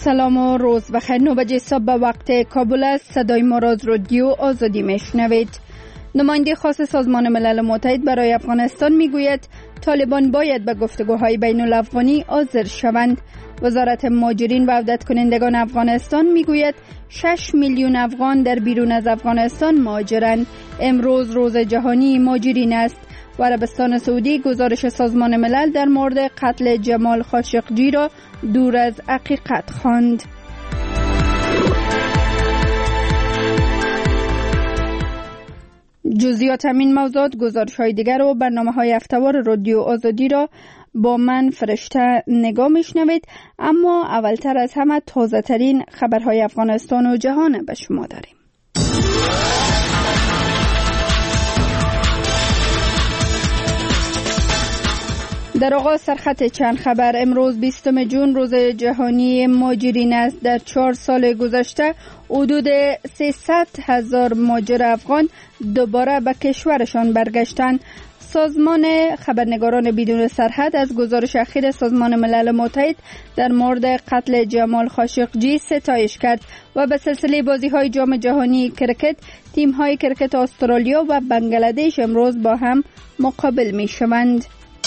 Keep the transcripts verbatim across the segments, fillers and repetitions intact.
سلام و روز بخیر. نو بجه صبح به وقت کابل است. صدای ما را از رادیو آزادی میشنوید. نماینده خاص سازمان ملل متحد برای افغانستان میگوید طالبان باید به گفتگوهای بین الافغانی حاضر شوند. وزارت مهاجرین و عودت کنندگان افغانستان میگوید شش میلیون افغان در بیرون از افغانستان مهاجرند. امروز روز جهانی مهاجرین است. و عربستان سعودی گزارش سازمان ملل در مورد قتل جمال خاشقجی را دور از حقیقت خواند. جزئیات همین موضوعات، گزارش‌های دیگر و برنامه‌های هفته‌وار رادیو آزادی را با من فرشته نگاه میشنوید. اما اولتر از همه تازه ترین خبرهای افغانستان و جهان به شما داریم. در آغاز سرخط چند خبر. امروز بیستم ژوئن روز جهانی مهاجرین است. در چهار سال گذشته حدود سیصد هزار مهاجر افغان دوباره به کشورشان برگشتند. سازمان خبرنگاران بدون سرحد از گزارش اخیر سازمان ملل متحد در مورد قتل جمال خاشقجی ستایش کرد و به سلسله بازی‌های جام جهانی کرکت تیم‌های کرکت استرالیا و بنگلادش امروز با هم مقابل می‌شوند.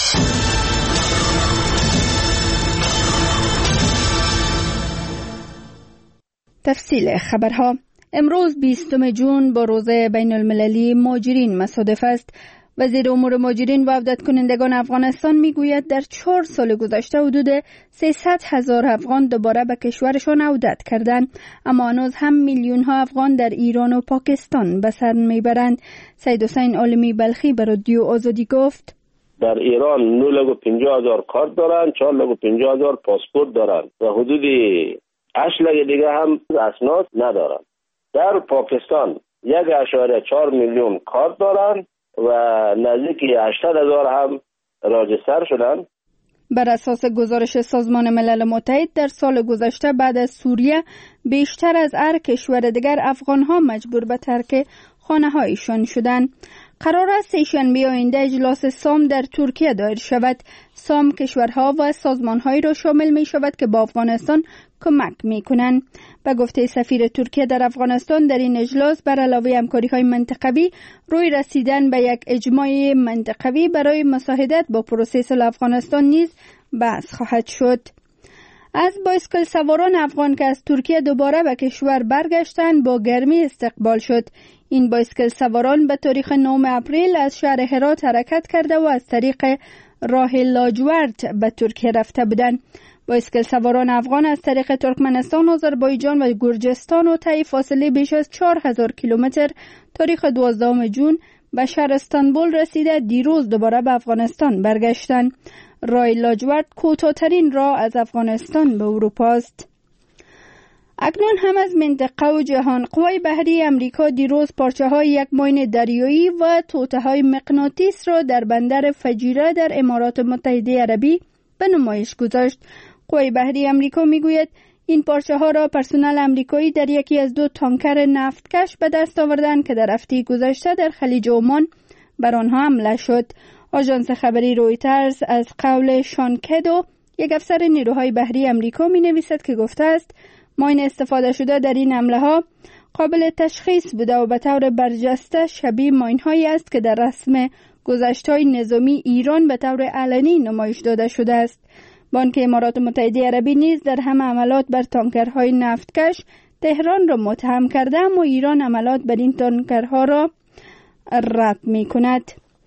تفصیل خبرها. امروز بیستم ژوئن با روز بین المللی مهاجرین مصادف است. وزیر امور مهاجرین و عودت کنندگان افغانستان میگوید در چهار سال گذشته حدود سیصد هزار افغان دوباره به کشورشان عودت کردند، اما هنوز هم میلیون ها افغان در ایران و پاکستان به سر میبرند. سید حسین عالمی بلخی به رادیو آزادی گفت در ایران نه لاک و پنجاه هزار کارت دارند، چهار لاک و پنجاه هزار پاسپورت دارند و حدود هشت لاک دیگه هم اسناد ندارند. در پاکستان یک اشاره چهار میلیون کارت دارند و نزدیک هشتصد هزار هم راجستر شدند. بر اساس گزارش سازمان ملل متحد در سال گذشته بعد از سوریه بیشتر از هر کشور دیگر افغان‌ها مجبور به ترک خانه‌هایشان شدند. قرار است سه‌شنبه آینده اجلاس سام در ترکیه دایر شود. سام کشورها و سازمان‌هایی را شامل می شود که با افغانستان کمک می کنند. به گفته سفیر ترکیه در افغانستان، در این اجلاس بر علاوه همکاری‌های منطقوی روی رسیدن به یک اجماع منطقوی برای مساعدت با پروسه صلح افغانستان نیز بحث خواهد شد. از بایسکل سواران افغان که از ترکیه دوباره به کشور برگشتند با گرمی استقبال شد. این بایسکل سواران به تاریخ نهم اپریل از شهر هرات حرکت کرده و از طریق راه لاجورد به ترکیه رفته بودند. بایسکل سواران افغان از طریق ترکمنستان، آذربایجان و گرجستان و طی فاصله بیش از چهار هزار کیلومتر تاریخ دوازدهم ژوئن به شهر استانبول رسیده دیروز دوباره به افغانستان برگشتند. راه لاجورد کوتاه‌ترین راه از افغانستان به اروپا است. اکنون هم از منطقه و جهان. قوای بحری امریکا دیروز پارچه‌های یک ماین دریایی و توطئه‌های مغناطیس را در بندر فجیره در امارات متحده عربی به نمایش گذاشت. قوای بحری امریکا میگوید این پارچه‌ها را پرسنل امریکایی در یکی از دو تانکر نفتکش به دست آوردند که در هفته گذشته در خلیج عمان بر آنها حمله شد. آژانس خبری رویترز از قول شان کدو، یک افسر نیروهای بحری امریکا، می‌نویسد که گفته است ماین استفاده شده در این حمله‌ها قابل تشخیص بوده و به طور برجسته شبیه ماین‌هایی است که در رسم گذشته‌های نظامی ایران به طور علنی نمایش داده شده است. بانک امارات متحده عربی نیز در همه حملات بر تانکرهای نفتکش تهران را متهم کرده، اما ایران حملات بر این تانکرها را رد می‌کند.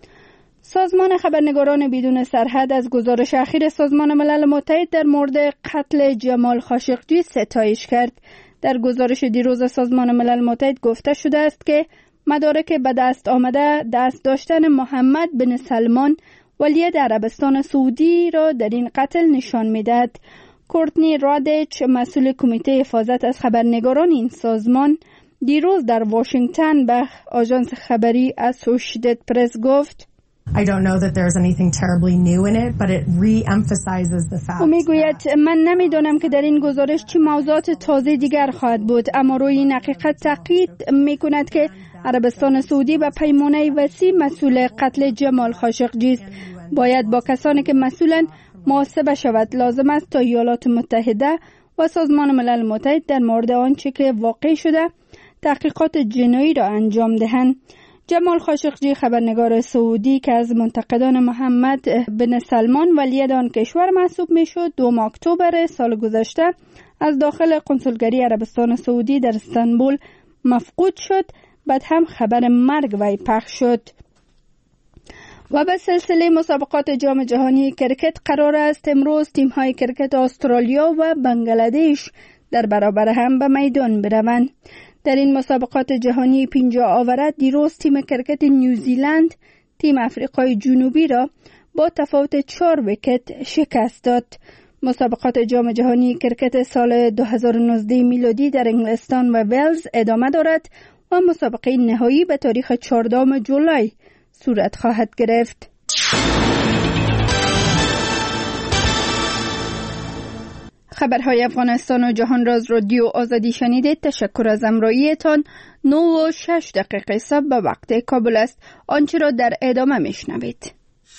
سازمان خبرنگاران بدون سرحد از گزارش اخیر سازمان ملل متحد در مورد قتل جمال خاشقجی ستایش کرد. در گزارش دیروز سازمان ملل متحد گفته شده است که مدارک به دست آمده دست داشتن محمد بن سلمان ولی عربستان سعودی را در این قتل نشان می‌دهد. کورتنی رادیچ، مسئول کمیته حفاظت از خبرنگاران این سازمان، دیروز در واشنگتن به آژانس خبری اسوشییتد پرس گفت I don't know that there's anything terribly new in it, but it re-emphasizes the fact. او میگوید من نمیدانم که در این گزارش چه موضوعات تازه دیگر خواهد بود، اما روی این حقیقت تاکید میکند که عربستان سعودی به پیمانه وسیع مسئول قتل جمال خاشقجی است. باید با کسانی که مسئولند محاسبه شود. لازم است تا ایالات متحده و سازمان ملل متحد در مورد آنچه که واقع شده تحقیقات جنایی را انجام دهند. جمال خاشقجی خبرنگار سعودی که از منتقدان محمد بن سلمان ولی آن کشور محسوب میشد دوم اکتبر سال گذشته از داخل کنسولگری عربستان سعودی در استانبول مفقود شد. بعد هم خبر مرگ وی پخش شد. و به سلسله مسابقات جام جهانی کرکت قرار است امروز تیم‌های کرکت استرالیا و بنگلادش در برابر هم به میدان بروند. در این مسابقات جهانی پنجاه آور دیروز تیم کرکت نیوزیلند تیم آفریقای جنوبی را با تفاوت چهار ویکت شکست داد. مسابقات جام جهانی کرکت سال دو هزار و نوزده میلادی در انگلستان و ولز ادامه دارد و مسابقه نهایی به تاریخ چهاردهم جولای صورت خواهد گرفت. خبرهای افغانستان و جهان راز رادیو آزادی شنیدید. تشکر از همراهیتان. نه و شش دقیقه صبح به وقت کابل است. آنچه را در ادامه میشنوید.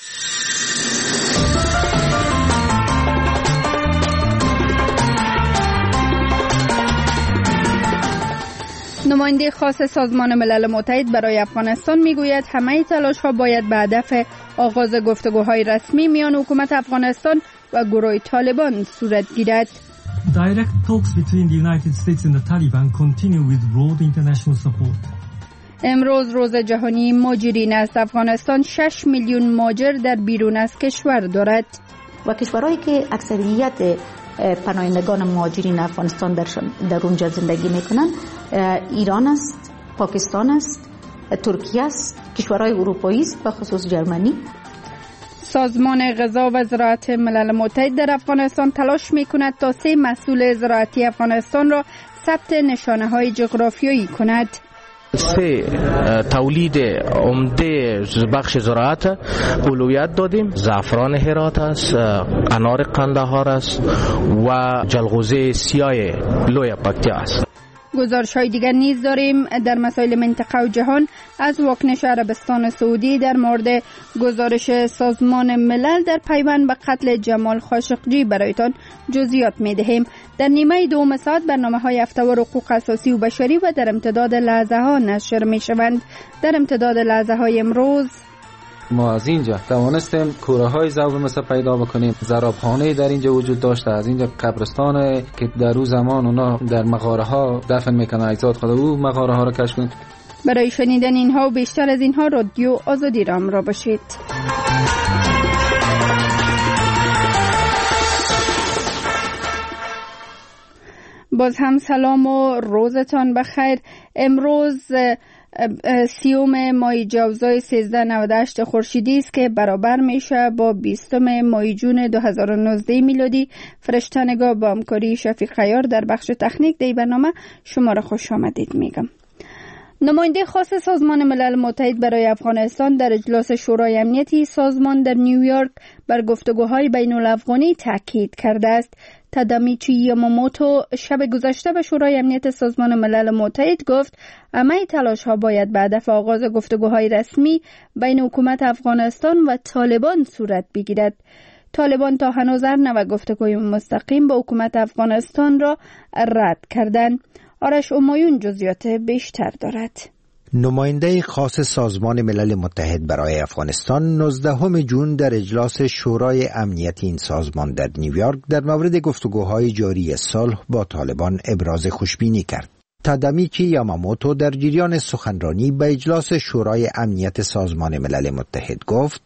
نماینده خاص سازمان ملل متحد برای افغانستان میگوید همه تلاش ها باید به هدف آغاز گفتگوهای رسمی میان حکومت افغانستان و گروه طالبان صورت گیرد. Direct talks between the United States and the Taliban continue with broad international support. امروز روز جهانی مهاجرین است. افغانستان شش میلیون مهاجر در بیرون از کشور دارد. و کشورهایی که اکثریت پناهندگان مهاجرین افغانستان در در اونجا زندگی میکنن ایران است، پاکستان است، ترکیه است، کشورهای اروپایی است و خصوص جرمنی. سازمان غذا و زراعت ملل متحد در افغانستان تلاش میکند تا سه مسئول زراعتی افغانستان را ثبت نشانه های جغرافیایی کند. سه تولید عمده بخش زراعت اولویت دادیم. زعفران هرات است، انار قندهار است و جلغوزه سیاه لوی پکتیا است. گزارش های دیگر نیز داریم در مسائل منطقه و جهان از واکنش عربستان سعودی در مورد گزارش سازمان ملل در پیوند به قتل جمال خاشقجی برایتان جزئیات می دهیم. در نیمه دوم ساعت برنامه های هفته‌وار حقوق اساسی و بشری و در امتداد لحظه ها نشر می شوند. در امتداد لحظه های امروز ما از اینجا توانستیم کوره های ضرب مثل پیدا بکنیم. ضربخانه در اینجا وجود داشته. از اینجا قبرستان که در روز زمان اونا در مغاره ها دفن میکنن اجساد خود او مغاره ها را کشف کنیم. برای شنیدن اینها و بیشتر از اینها رادیو آزادی را همراه باشید. باز هم سلام و روزتان بخیر. امروز سیوم ماه جوزای سیزده نود و هشت خورشیدی است که برابر میشه با بیستم ماه جون دو هزار و نوزده میلادی. فرشتنگاه با همکاری شفیق خیار در بخش تکنیک دی برنامه شما را خوش آمدید میگم. نماینده خاص سازمان ملل متحد برای افغانستان در اجلاس شورای امنیتی سازمان در نیویورک بر گفتگوهای بین الافغانی تاکید کرده است. تادامیچی یاماموتو شب گذشته به شورای امنیت سازمان ملل متحد گفت همه تلاش ها باید به هدف آغاز گفتگوهای رسمی بین حکومت افغانستان و طالبان صورت بگیرد. طالبان تا هنوز هر نوع گفتگوی مستقیم با حکومت افغانستان را رد کردند. آرش امایون جزئیات بیشتر دارد. نماینده خاص سازمان ملل متحد برای افغانستان نوزدهم جون در اجلاس شورای امنیت این سازمان در نیویورک در مورد گفتگوهای جاری صلح با طالبان ابراز خوشبینی کرد. تادامیچی یاماموتو در جریان سخنرانی به اجلاس شورای امنیت سازمان ملل متحد گفت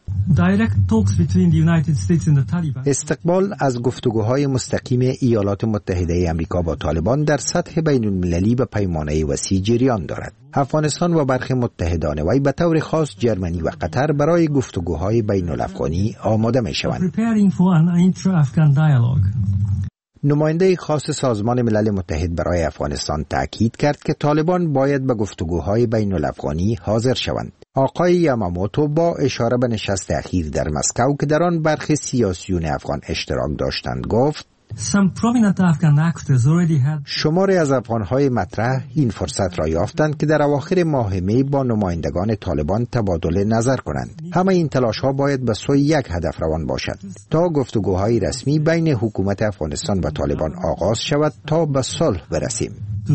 استقبال از گفتگوهای مستقیم ایالات متحده آمریکا با طالبان در سطح بین المللی به پیمانه وسیع جریان دارد. افغانستان و برخی متحدان وی به طور خاص جرمنی و قطر برای گفتگوهای بین الافغانی آماده می شوند. نماینده خاص سازمان ملل متحد برای افغانستان تأکید کرد که طالبان باید به گفتگوهای بین الافغانی حاضر شوند. آقای یاماموتو با اشاره به نشست اخیر در مسکو که در آن برخی سیاسیون افغان اشتراک داشتند گفت شماری از افغانهای مطرح این فرصت را یافتند که در اواخر ماه می با نمایندگان طالبان تبادل نظر کنند. همه این تلاش ها باید به سوی یک هدف روان باشد تا گفتگوهای رسمی بین حکومت افغانستان و طالبان آغاز شود تا به صلح برسیم.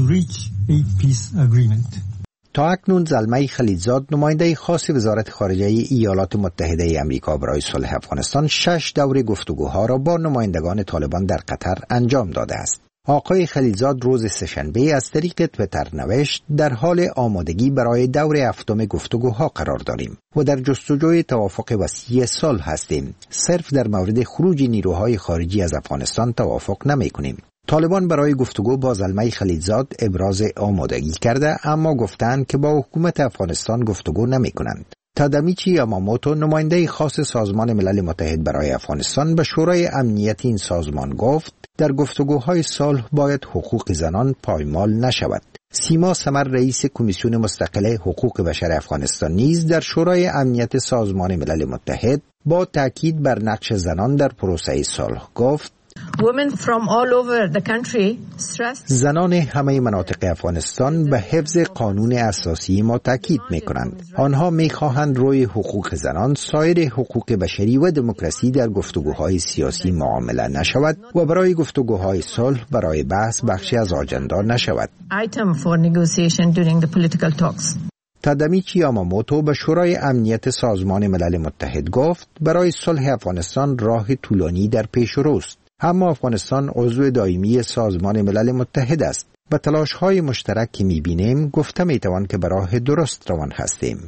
تا اکنون زلمه خلیلزاد نماینده خاص وزارت خارجه ایالات متحده آمریکا برای صلح افغانستان شش دور گفتگوها را با نمایندگان طالبان در قطر انجام داده است. آقای خلیلزاد روز سه‌شنبه از طریق توییتر نوشت در حال آمادگی برای دور هفتم گفتگوها قرار داریم و در جستجوی توافق وسیع صلح هستیم. صرف در مورد خروج نیروهای خارجی از افغانستان توافق نمی کنیم. طالبان برای گفتگو با زلمه خلیلزاد ابراز آمادگی کرده، اما گفتند که با حکومت افغانستان گفتگو نمی کنند. تادامیچی یاماموتو نماینده خاص سازمان ملل متحد برای افغانستان به شورای امنیت این سازمان گفت در گفتگوهای صلح باید حقوق زنان پایمال نشود. سیما سمر رئیس کمیسیون مستقل حقوق بشر افغانستان نیز در شورای امنیت سازمان ملل متحد با تاکید بر نقش زنان در پروسه صلح گفت Women from all over the country stress زنان همه مناطق افغانستان به حفظ قانون اساسی ما تاکید می‌کنند. آنها می‌خواهند روی حقوق زنان، سایر حقوق بشری و دموکراسی در گفتگوهای سیاسی معامله نشود و برای گفتگوهای صلح برای بحث بخشی از آجندا نشود. item for negotiation during the political talks. تادامیچی یاماموتو به شورای امنیت سازمان ملل متحد گفت برای صلح افغانستان راه طولانی در پیش روست. اما افغانستان عضو دائمی سازمان ملل متحد است. با تلاش‌های مشترک که می‌بینیم گفته می‌توان که به راه درست روان هستیم.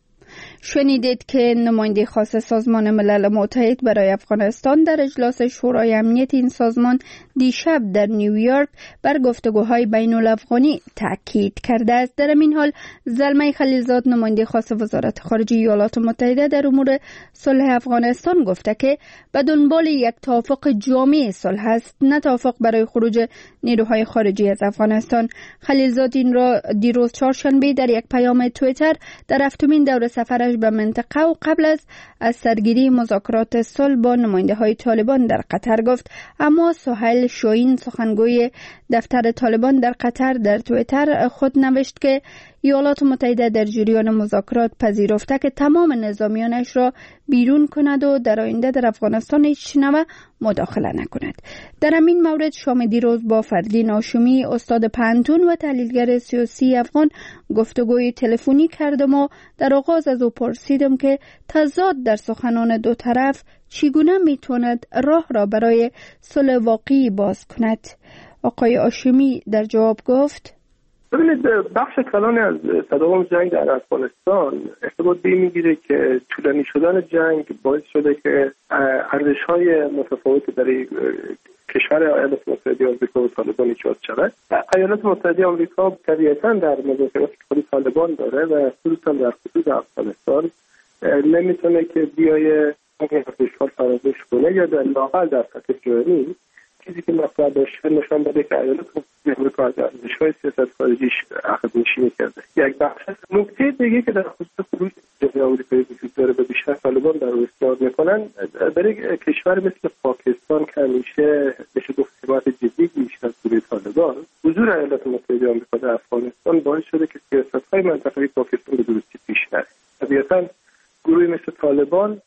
شنیدید که نماینده خاص سازمان ملل متحد برای افغانستان در اجلاس شورای امنیت این سازمان دیشب در نیویورک بر گفتگوهای بین الافغانی تاکید کرده است. در این حال زلمه خلیلزاد نماینده خاص وزارت خارجه ایالات متحده در امور صلح افغانستان گفته که به دنبال یک توافق جامع صلح است، نه توافق برای خروج نیروهای خارجی از افغانستان. خلیلزاد این را دیروز چهارشنبه در یک پیام توییتر در هفتمین دور سفرش به منطقه و قبل از از سرگیری مذاکرات صلح با نماینده های طالبان در قطر گفت. اما سهیل شاهین سخنگوی دفتر طالبان در قطر در توییتر خود نوشت که ایالات متحده در جریان مذاکرات پذیرفته که تمام نظامیانش را بیرون کند و در آینده در افغانستان هیچ نوع مداخله نکند. در همین مورد شام دیروز با فردین هاشمی استاد پانتون و تحلیلگر سیاسی افغان گفتگوی تلفنی کردم و در آغاز از او پرسیدم که تضاد در سخنان دو طرف چگونه میتواند راه را برای صلح واقعی باز کند. آقای هاشمی در جواب گفت ببینید بخش کلانی از تداوم جنگ در افغانستان ارتباط به این میگیره که طولانی شدن جنگ باعث شده که ارزش‌های متفاوتی برای کشور ایالات متحده آمریکا و طالبان ایجاد شود. ایالات متحده آمریکا طبیعتاً در مذاکرات خود طالبان داره و خصوصاً در خصوص افغانستان نمیتونه که بیای ارزش‌ها فراموش کنه یا در لااقل در سطح جهانی چیزی که مطرح باشه نشان بده که ایالات متحده آمریکا از ارزش‌های سیاست خارجیش عقب نشینی کرده. یک بخش نکته دیگه که در خصوص خروج جمهوری آمریکایی وجود داره و بیشتر طالبان در روی استفاده میکنن برای کشور مثل پاکستان که همیشه بشه گفت حمایت جدی بیشتر از سوی طالبان، حضور ایالات متحده آمریکا در افغانستان باعث شده که سیاست‌های منطقه‌ای پاکستان به درستی پیش نره. طبیعتاً گروهی مثل طالبان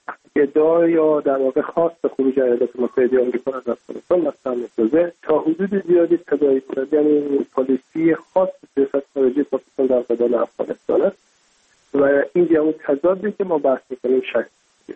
ادعا یا در واقع خواست خروج ایالات متحده آمریکا از افغانستان مطرح می‌سازه تا حدود زیادی تداعی کنند، یعنی پالیسی خاص سیاست خارجی پاکستان در قبال افغانستان است و این جمع تضادی که ما بحث می‌کنیم شکل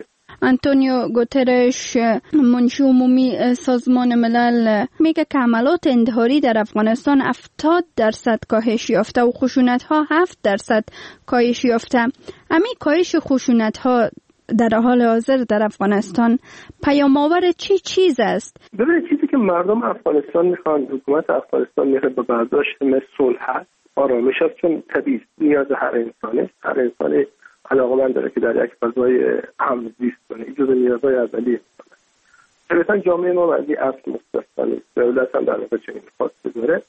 آنتونیو گوترش منشی عمومی سازمان ملل میگه که حملات انتحاری در افغانستان هفتاد درصد کاهش یافته و خشونت‌ها هفت درصد کاهش یافته. همین کاهش خشونت‌ها در حال حاضر در افغانستان پیام‌آور چی چیز است؟ ببینید چیزی که مردم افغانستان میخوان، حکومت افغانستان میخواد به برداشت مثل صلح، آرامش است، چون طبیعی نیاز هر انسانه. هر انسان علاقه‌مند داره که در یک فضای امن زیست کنه. این جزء نیازهای اولیه انسانه. البته جامعه ما از این اصل مستثنا نیست. دولت هم در واقع چنین خواسته داره.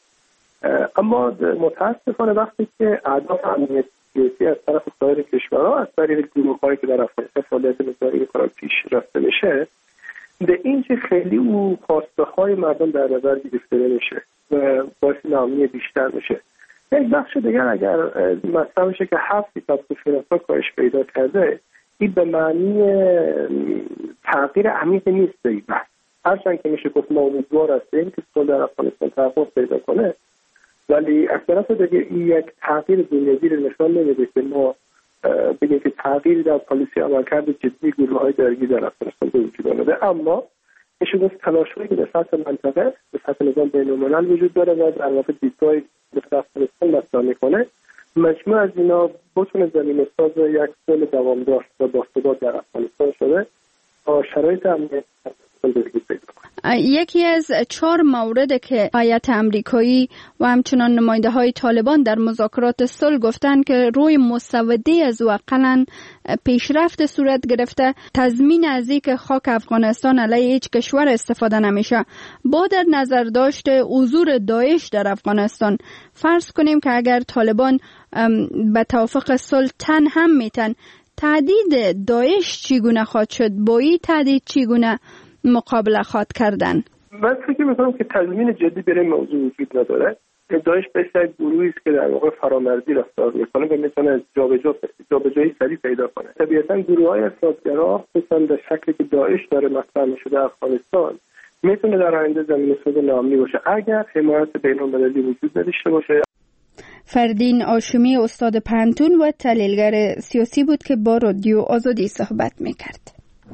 اما متاسفانه وقتی که اهداف امنیت سیاسی از طرف سایر کشورها از طریق گروه‌هایی که در افغانستان فعالیت نظامی می‌کنن پیش رفته میشه، به این که خیلی او خواسته های مردم در نظر گرفته نمیشه و باعث ناامنی بیشتر میشه. یک بخش دیگر اگر مثلا میشه که هفت فیصد شناسا کاهش پیدا کرده، این به معنی تغییر عمیق نیست. این بحث هرچند که میشه گفت ما امیدوار هستیم که سال در افغانستان تحقق پیدا کنه، ولی از طرف دیگه این یک تغییر بنیادی نشان نمیده که ما بگیم که تغییری در پالیسی عملکرد جدی گروه‌های درگیر در افغانستان به وجود آمده. اما میشه گفت تلاش‌هایی که به سطح منطقه به سطح نظام بین‌الملل وجود داره و در واقع دیدگاه به افغانستان مطرح میکنه، مجموع از اینا بتونه زمینه‌ساز یک صلح دوامدار و باثبات در افغانستان شده تا شرایط امنیت بهبود پیدا کنه. یکی از چهار مورد که هیئت آمریکایی و همچنان نماینده های طالبان در مذاکرات صلح گفتن که روی مسوده از واقعا پیشرفت صورت گرفته، تضمین از اینکه خاک افغانستان علیه هیچ کشور استفاده نمیشه. با در نظر داشته حضور داعش در افغانستان، فرض کنیم که اگر طالبان به توافق صلح تن هم میتن، تهدید داعش چگونه خواهد شد؟ با این تهدید چگونه مقابله خواهد کردن؟ من فکر میکنم که تضمین جدی برای موضوع وجود نداره. داعش بسیار گروهی است که در واقع فرامرزی رفتار میکنه و میتونه جابجا جابجایی سریع پیدا کنه. طبیعتا گروه‌های اصلاح‌گرا خصوصا در شکلی که داعش داره مطرح میشه در افغانستان میتونه در آینده زمینه‌ساز ناامنی باشه اگر حمایت بین‌المللی وجود نداشته باشه. فردین هاشمی استاد پانتون و تحلیلگر سیاسی بود که با رادیو آزادی صحبت میکرد.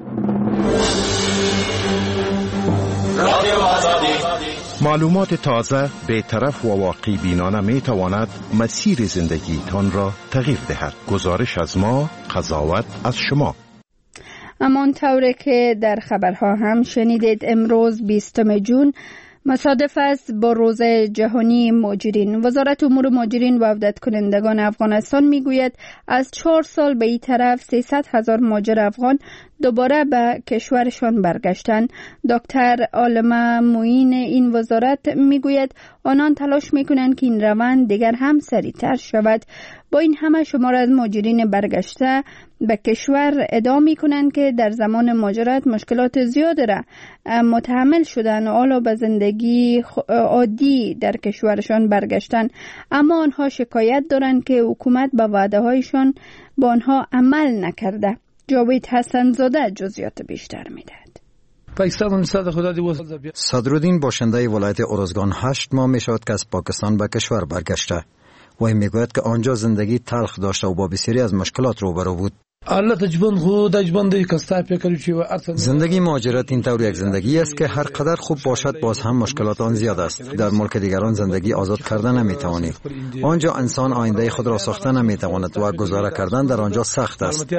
معلومات تازه، بی‌طرف و واقعی بینانه می تواند مسیر زندگی تان را تغییر دهد. گزارش از ما، قضاوت از شما. همان طوری که در خبرها هم شنیدید، امروز بیستم ژوئن مصادف است با روز جهانی مهاجرین. وزارت امور مهاجرین و عودت کنندگان افغانستان میگوید از چهار سال به این طرف سیصد هزار مهاجر افغان دوباره به کشورشان برگشتند. دکتر عالمه معین این وزارت میگوید آنان تلاش میکنند که این روند دیگر هم سریعتر شود. با این همه شمار از مهاجرین برگشته به کشور ادعا میکنند که در زمان مهاجرت مشکلات زیاد را متحمل شدن و حالا به زندگی عادی در کشورشان برگشتن، اما آنها شکایت دارند که حکومت به وعده هایشان با آنها عمل نکرده. جاوید حسن زاده جزئیات بیشتر میدهد. صدرالدین باشنده ولایت ارزگان هشت ماه می شود که از پاکستان به کشور برگشته و این می گوید که آنجا زندگی تلخ داشته و با بسیاری از مشکلات روبرو بود. زندگی مهاجرت این طور یک زندگی است که هر قدر خوب باشد باز هم مشکلات آن زیاد است. در ملک دیگران زندگی آزاد کردن نمی توانی. آنجا انسان آینده خود را ساخته نمی تواند و گذاره کردن در آنجا سخت است.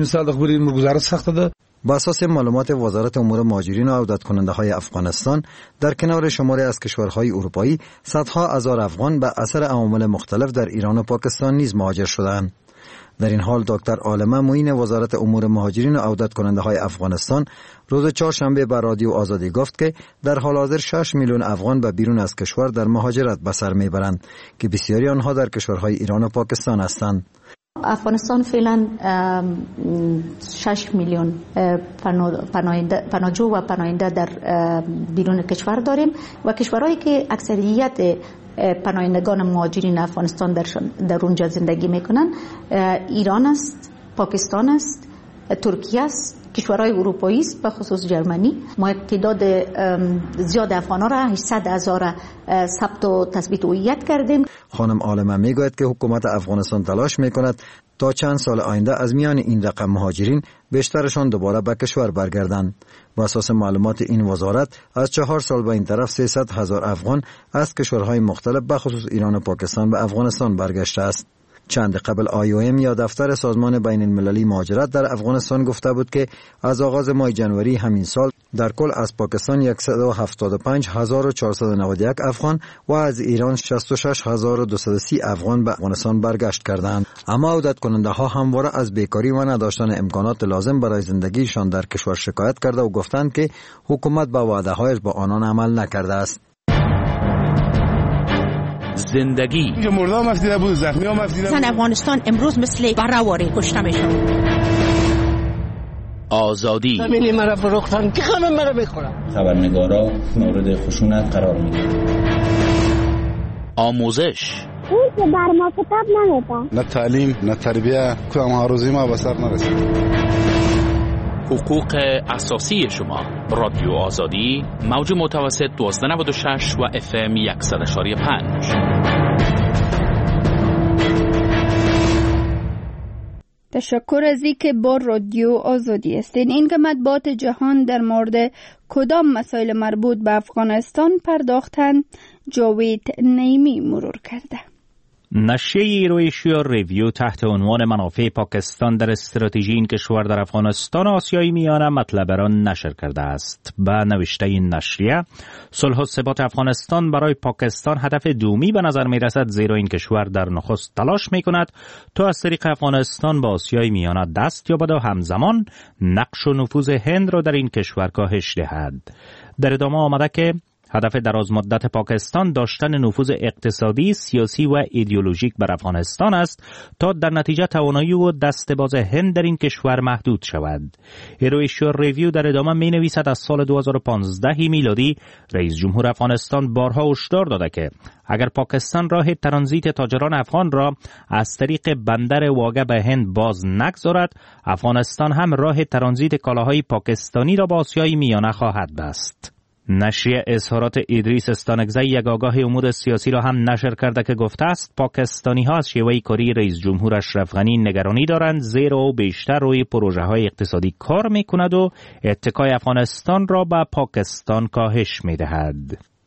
با اساس معلومات وزارت امور مهاجرین و عودت کننده های افغانستان، در کنار شماری از کشورهای اروپایی، صدها هزار افغان به اثر عوامل مختلف در ایران و پاکستان نیز مهاجر شدند. در این حال دکتر عالمه معین وزارت امور مهاجرین و عودت کننده های افغانستان روز چهارشنبه به رادیو آزادی گفت که در حال حاضر شش میلیون افغان به بیرون از کشور در مهاجرت به سر میبرند که بسیاری آنها در کشورهای ایران و پاکستان هستند. افغانستان فعلا شش میلیون پناهجو و پناهنده در بیرون کشور داریم و کشورهایی که اکثریت پناهندگان مهاجرین افغانستان در, در اونجا زندگی میکنن ایران است، پاکستان است، ترکیه است، کشورهای اروپایی است، به خصوص جرمنی. ما تعداد زیاد افغان‌ها را هشتصد هزار ثبت و تثبیت هویت کردیم. خانم عالمه میگوید که حکومت افغانستان تلاش میکند تا چند سال آینده از میان این رقم مهاجرین بیشترشان دوباره به کشور برگردند. بر اساس معلومات این وزارت از چهار سال به این طرف سیصد هزار افغان از کشورهای مختلف به خصوص ایران و پاکستان به افغانستان برگشته است. چند قبل آی او ام یا دفتر سازمان بین المللی مهاجرت در افغانستان گفته بود که از آغاز ماه جنوری همین سال در کل از پاکستان صد و هفتاد و پنج هزار و چهارصد و نود و یک افغان و از ایران شصت و شش هزار و دویست و سی افغان به افغانستان برگشت کردند. اما عودت کننده ها همواره از بیکاری و نداشتن امکانات لازم برای زندگیشان در کشور شکایت کرده و گفتند که حکومت به وعده هایش با آنان عمل نکرده است. زندگی مردم مفیده بود، زخمی ها مفیده بود. زن افغانستان امروز مثل برهواری کشته میشن. آزادی. زمینی مرا فروختن که همه مرا بخورن. خبرنگارا مورد خشونت قرار میگیرن. آموزش. اون که بر ما کتاب نمیده. نه تعلیم نه تربیه که ما روزی ما به سر نرسید. حقوق اساسی شما. رادیو آزادی موج متوسط دوازده نود و شش و اف ام صد و پنج. تشکر از اینکه با رادیو آزادی هستین. این که مطبوعات جهان در مورد کدام مسائل مربوط به افغانستان پرداختن، جاوید نعیمی مرور کرده. نشریه ایرویشیا ریویو تحت عنوان منافع پاکستان در استراتژی این کشور در افغانستان آسیای میانه مطلب را نشر کرده است. به نوشته این نشریه، صلح و ثبات افغانستان برای پاکستان هدف دومی به نظر می رسد، زیرا این کشور در نخست تلاش می کند تا از طریق افغانستان به آسیای میانه دست یابد و همزمان نقش و نفوذ هند را در این کشور کاهش دهد. در ادامه آمده که هدف دراز مدت پاکستان داشتن نفوذ اقتصادی، سیاسی و ایدئولوژیک بر افغانستان است تا در نتیجه توانایی و دستباز هند در این کشور محدود شود. ایرویشیا ریویو در ادامه می نویسد از سال دو هزار و پانزده میلادی رئیس جمهور افغانستان بارها هشدار داده که اگر پاکستان راه ترانزیت تاجران افغان را از طریق بندر واگه به هند باز نگذارد، افغانستان هم راه ترانزیت کالاهای پاکستانی را به آسیای میانه خواهد بست. نشریه اظهارات ادریس استانکزی، یک آگاه امور سیاسی را هم نشر کرده که گفته است پاکستانی ها از شیوه کاری رئیس جمهور اشرف غنی نگرانی دارند، زیرا او بیشتر روی پروژه های اقتصادی کار می کند و اتکای افغانستان را به پاکستان کاهش می دهد.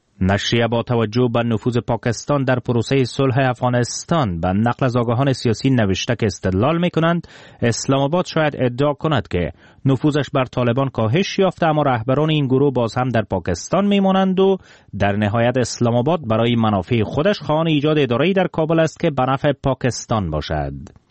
نشریه با توجه به نفوذ پاکستان در پروسه صلح افغانستان به نقل از آگاهان سیاسی نوشته که استدلال می کنند اسلام آباد شاید ادعا کند که نفوذش بر طالبان کاهش یافته، اما رهبران این گروه باز هم در پاکستان می مانند و در نهایت اسلام آباد برای منافع خودش خواهان ایجاد اداره‌ای در کابل است که به نفع پاکستان باشد.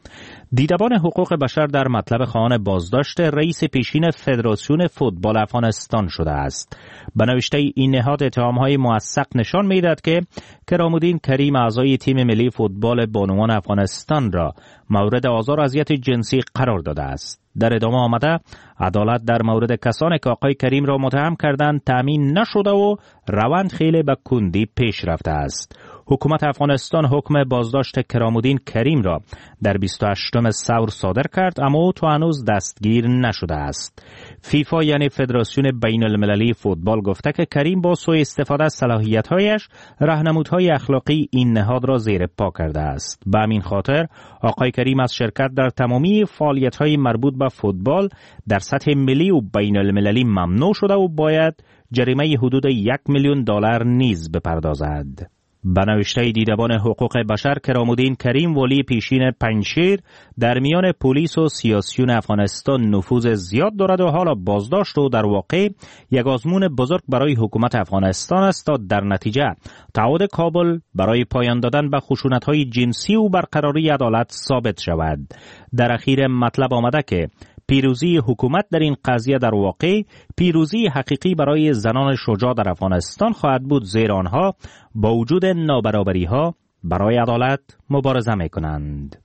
دیدبان حقوق بشر در مطلب خواهان بازداشت رئیس پیشین فدراسیون فوتبال افغانستان شده است. به نوشته این نهاد اتهام‌های موثق نشان می‌دهد که کرام‌الدین کریم اعضای تیم ملی فوتبال بانوان افغانستان را مورد آزار و اذیت جنسی قرار داده است. در ادامه آمده عدالت در مورد کسانی که آقای کریم را متهم کردند تأمین نشده و روند خیلی به کندی پیش رفته است. حکومت افغانستان حکم بازداشت کرام‌الدین کریم را در بیست و هشتم ثور صادر کرد، اما او تا هنوز دستگیر نشده است. فیفا یعنی فدراسیون بین المللی فوتبال گفته که کریم با سوء استفاده از صلاحیت‌هایش راهنمودهای اخلاقی این نهاد را زیر پا کرده است. به همین خاطر آقای کریم از شرکت در تمامی فعالیت‌های مربوط به فوتبال در سطح ملی و بین المللی ممنوع شده و باید جریمه حدود یک میلیون دلار نیز بپردازد. به نوشته دیدبان حقوق بشر، کرام‌الدین کریم ولی پیشین پنجشیر در میان پلیس و سیاسیون افغانستان نفوذ زیاد دارد و حالا بازداشت و در واقع یک آزمون بزرگ برای حکومت افغانستان است تا در نتیجه تعهد کابل برای پایان دادن به خشونت‌های جنسی و برقراری عدالت ثابت شود. در اخیر مطلب آمده که پیروزی حکومت در این قضیه در واقع پیروزی حقیقی برای زنان شجاع در افغانستان خواهد بود، زیرا آنها با وجود نابرابری ها برای عدالت مبارزه می کنند.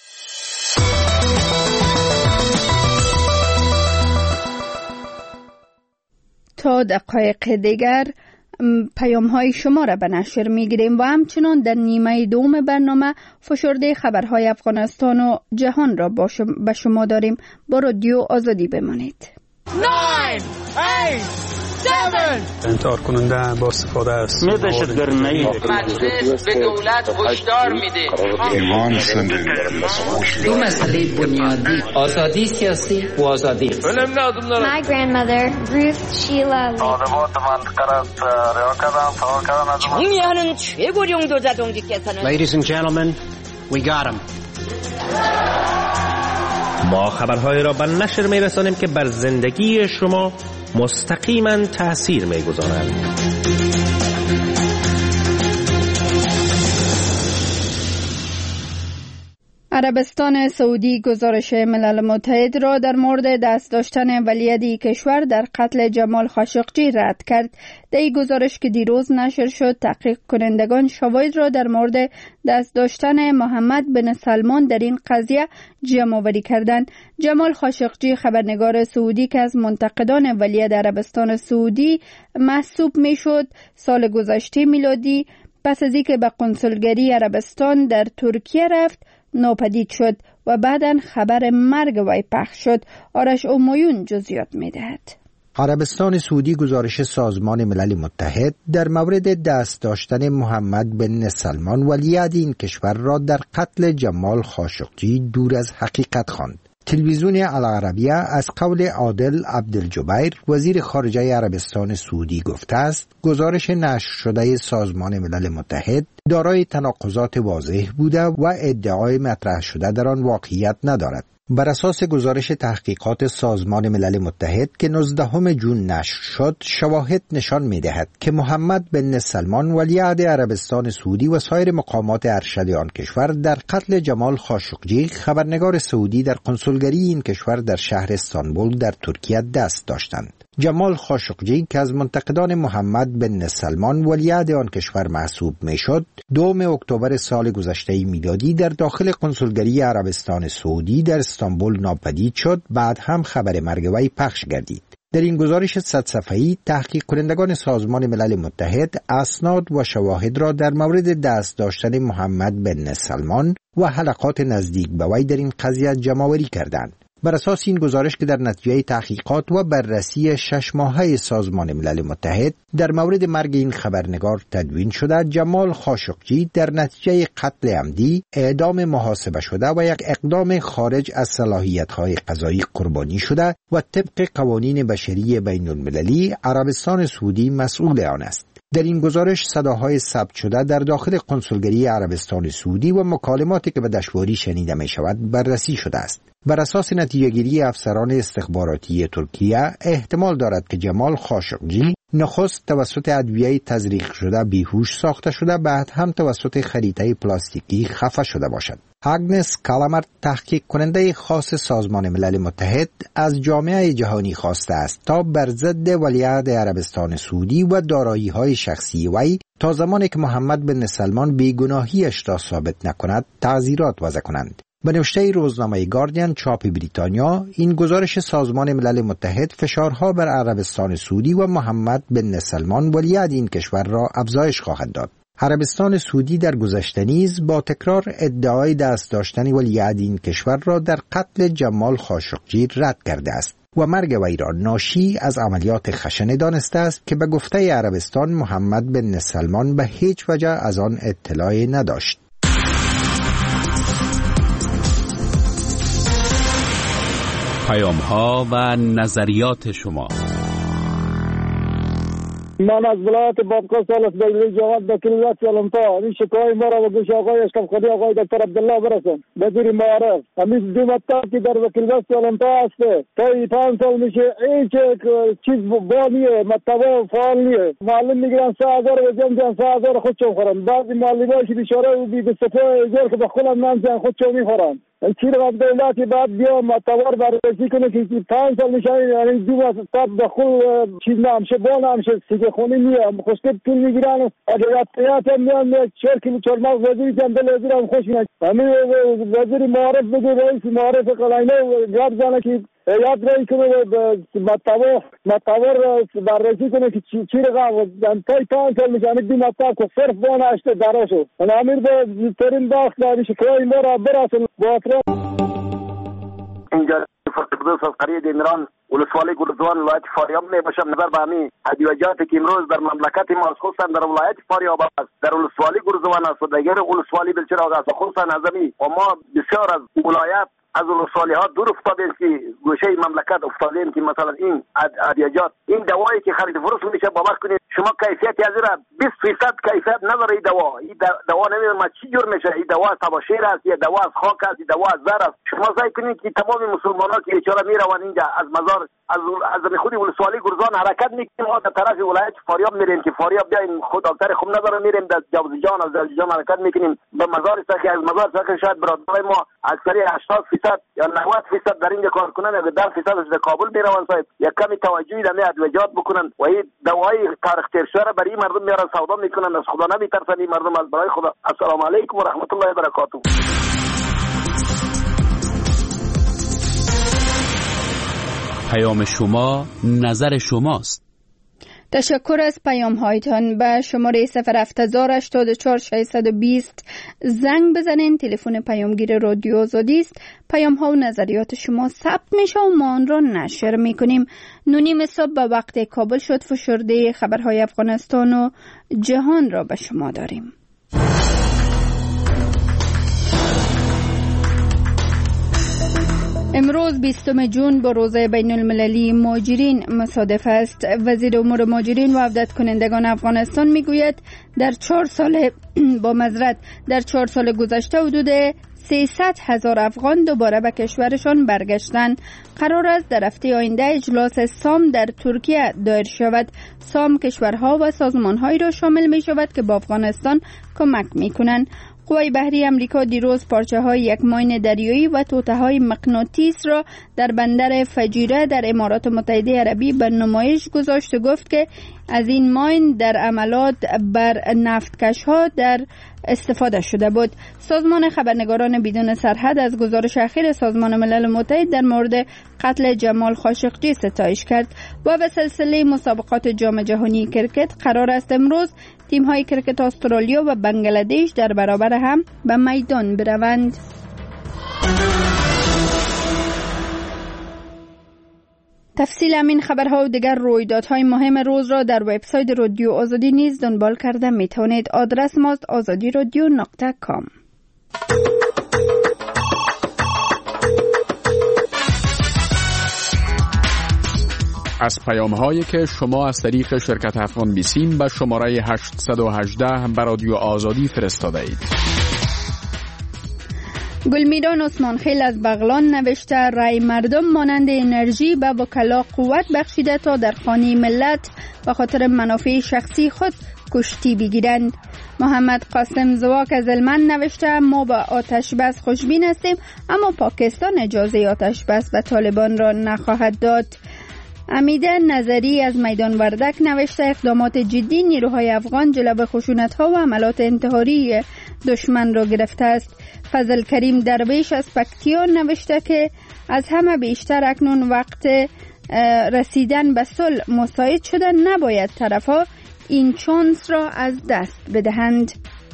تا دقایق دیگر پیام های شما را به نشر می گیریم و همچنان در نیمه دوم برنامه فشرده خبرهای افغانستان و جهان را به شما داریم. با رادیو آزادی بمانید. نه، هشت، هفت انتحار کننده با استفاده است. می دهشتگرد مجلس به دولت هشدار میده. ایمان سنده دو مسئله بنیادی، آزادی سیاسی و آزادی. My grandmother, Ruth Sheila. آدمات منطقه را رها کردن، فرار کردن از 정리하는 최고 정도 자동직계서는. Ladies and gentlemen, we got him. ما خبرهای را به نشر می رسانیم که بر زندگی شما مستقیما تأثیر می گذارند. عربستان سعودی گزارش ملل متحد را در مورد دست داشتن ولیعهد کشور در قتل جمال خاشقجی رد کرد. در این گزارش که دیروز نشر شد، تحقیق کنندگان شواهد را در مورد دست داشتن محمد بن سلمان در این قضیه جمع آوری کردند. جمال خاشقجی خبرنگار سعودی که از منتقدان ولیعهد عربستان سعودی محسوب میشد، سال گذشته میلادی پس از اینکه به قنصلگری عربستان در ترکیه رفت ناپدید شد و بعداً خبر مرگ وی پخش شد. آرش اومایون جزئیات می‌دهد. عربستان سعودی گزارش سازمان ملل متحد در مورد دست داشتن محمد بن سلمان ولیعهد این کشور را در قتل جمال خاشقجی دور از حقیقت خواند. تلویزیون العربیه از قول عادل عبدالجبیر وزیر خارجه عربستان سعودی گفته است گزارش نشر شده سازمان ملل متحد دارای تناقضات واضح بوده و ادعای مطرح شده در آن واقعیت ندارد. بر اساس گزارش تحقیقات سازمان ملل متحد که نوزدهم ژوئن نشر شد، شواهد نشان می‌دهد که محمد بن سلمان ولیعهد عربستان سعودی و سایر مقامات ارشد آن کشور در قتل جمال خاشقجی خبرنگار سعودی در قنصلگری این کشور در شهر استانبول در ترکیه دست داشتند. جمال خاشقجی که از منتقدان محمد بن سلمان ولیعهد آن کشور محسوب میشد، دوم اکتبر سال گذشته میلادی در داخل قنصلگری عربستان سعودی در استانبول ناپدید شد. بعد هم خبر مرگ وی پخش گردید. در این گزارش صد صفحه‌ای تحقیق کنندگان سازمان ملل متحد اسناد و شواهد را در مورد دست داشتن محمد بن سلمان و حلقات نزدیک به وی در این قضیه جمع‌آوری کردند. بر اساس این گزارش که در نتیجه تحقیقات و بررسی شش ماهه سازمان ملل متحد در مورد مرگ این خبرنگار تدوین شده، جمال خاشقجی در نتیجه قتل عمدی، اعدام محاسبه شده و یک اقدام خارج از صلاحیت‌های قضایی قربانی شده و طبق قوانین بشری بین المللی عربستان سعودی مسئول آن است. در این گزارش صداهای ثبت شده در داخل قنصلگری عربستان سعودی و مکالماتی که به دشواری شنیده می شود بررسی شده است. بر اساس نتیجه‌گیری افسران استخباراتی ترکیه احتمال دارد که جمال خاشقجی نخست توسط ادویه تزریق شده بیهوش ساخته شده، بعد هم توسط خریطه پلاستیکی خفه شده باشد. آگنس کالامرت تحقیق کننده خاص سازمان ملل متحد از جامعه جهانی خواسته است تا بر ضد ولیعهد عربستان سعودی و دارایی‌های شخصی وی تا زمانی که محمد بن سلمان بیگناهیش را ثابت نکند تعزیرات وضع کنند. به نوشته روزنامه گاردین چاپ بریتانیا، این گزارش سازمان ملل متحد فشارها بر عربستان سعودی و محمد بن سلمان ولیعهد این کشور را افزایش خواهد داد. عربستان سعودی در گذشته نیز با تکرار ادعای دست داشتن ولیعهد این کشور را در قتل جمال خاشقجی رد کرده است و مرگ وی را ناشی از عملیات خشنه دانسته است که به گفته عربستان محمد بن سلمان به هیچ وجه از آن اطلاعی نداشت. پیام ها و نظریات شما. من از ولایت بابکا سالس بگلی جواد بکریت سالمتا این شکای ما را و گوش آقای اشکم خودی آقای دکتر عبدالله برسن وزیر معارف. همین دو مطلب که در وکیلت سالمتا هسته تا ای پانچ سال میشه هیچ چیز بالیه مطبع فعال نیه. معلم میگیرن سه هزار و جمع جن سه هزار خودشون خورن. بعضی معلمایی که بیچاره و بی بستفای ایجار که بخولم نمزن خودشون میخورن. چی رو از دولتی بعد بیا مطور بررسی کنه که پنج سال میشه یعنی دو مطلب بخول چیز نمشه با نمشه سیگه خونی نیه خوشتب پول میگیرن اگر یادتیات هم میان چهر کیلو چرماغ وزیری جنبل وزیر هم خوش میان همین وزیر معارف بگه رئیس معارف قلعینه یاد زنه که یاد رایی کنه مطور مطور بررسی کنه که چی رو تای پنج سال میشه دو مطلب که صرف با نشته دراشو امیر به زیدترین باخت داری شکای ما را براسل با اینجا فرقدوس از قریه دیمران ولسوالی گلزوان ولایت فاریاب می باشم. نظر به همین ادویجاتی که امروز در مملکت ما خصوصا در ولایت فاریاب است، در ولسوالی گلزوان است و دیگر ولسوالی بلچراغ است، خصوصا از همین و ما بسیار از ولایت از ولسوالی ها دور افتادیم که گوشه مملکت افتادیم که مثلا این ادویجات این دوایی که خرید فروش میشه باور کنید شما کیفیت از را بیست درصد کیفیت نداره این دوا. این دوا نمیدونم چی جور میشه. این دوا از تباشیر است، یا دوا از خاک است، یا دوا از زر است. شما سعی کنید که تمام مسلمانان که بیچاره میروند اینجا از مزار از از خود ولسوالی گرزان حرکت میکنیم، ما در طرف ولایت فاریاب میریم که فاریاب بیاین خود دکتر خوب نداره، میریم در جوزجان از جوزجان حرکت میکنیم به مزار است که از مزار است که شاید برادرای ما اکثری هشتاد درصد یا نود درصد در اینجا کار کنن، یا ده درصد از کابل میروند. صاحب یک کمی توجهی در ادویجات بکنن و این دوای تاریخ تیر شده برای مردم میارن سودا میکنن. از خدا نمیترسن این مردم، از برای خدا. السلام علیکم و رحمت الله و برکاته. پیام شما نظر شماست. تشکر از پیام هایتان. به شماره صفر هفت هزار هشتاد و چهار ششصد و بیست زنگ بزنین. تلفن پیامگیر رادیو آزادی است. پیام ها و نظریات شما ثبت میشه و ما آن را نشر میکنیم. نونیم صبح به وقت کابل شد. فشرده خبرهای افغانستان و جهان را به شما داریم. امروز بیستم جون با روز بین المللی مهاجرین مصادف است. وزیر امور مهاجرین و عودت کنندگان افغانستان میگوید در چهار سال با معذرت در چهار سال گذشته حدود سیصد هزار افغان دوباره به کشورشان برگشتن. قرار است در هفته آینده اجلاس سام در ترکیه دایر شود. سام کشورها و سازمانهایی را شامل می شود که با افغانستان کمک می کنند. قوای بحری امریکا دیروز پارچه های یک ماین دریایی و توته های مغناطیس را در بندر فجیره در امارات متحده عربی به نمایش گذاشت و گفت که از این ماین در عملات بر نفتکش ها در استفاده شده بود. سازمان خبرنگاران بدون سرحد از گزارش اخیر سازمان ملل متحد در مورد قتل جمال خاشقجی ستایش کرد. و به سلسله مسابقات جام جهانی کرکت قرار است امروز تیم های کرکت استرالیا و بنگلادش در برابر هم به میدان بروند. تفصیل همین خبرها و دیگر رویدادهای مهم روز را در وبسایت رادیو آزادی نیز دنبال کرده می توانید. آدرس ماست آزادی رادیو نقطه کام. از پیام هایی که شما از طریق شرکت افغان بیسیم به شماره هشتصد و هجده به رادیو آزادی فرستاده اید. گلمیران عثمان خیل از بغلان نوشته رای مردم مانند انرژی به وکلا قوت بخشیده تا در خانه ملت به خاطر منافع شخصی خود کشتی بگیرند. محمد قاسم زواک از هلمند نوشته ما به آتش بس خوشبین هستیم، اما پاکستان اجازه آتش بس به طالبان را نخواهد داد. امیده نظری از میدان وردک نوشته اقدامات جدی نیروهای افغان جلو خشونت‌ها و عملات انتحاری دشمن را گرفته است. فضل کریم درویش از پکتیا نوشته که از همه بیشتر اکنون وقت رسیدن به صلح مساعد شدن، نباید طرف‌ها این چانس را از دست بدهند.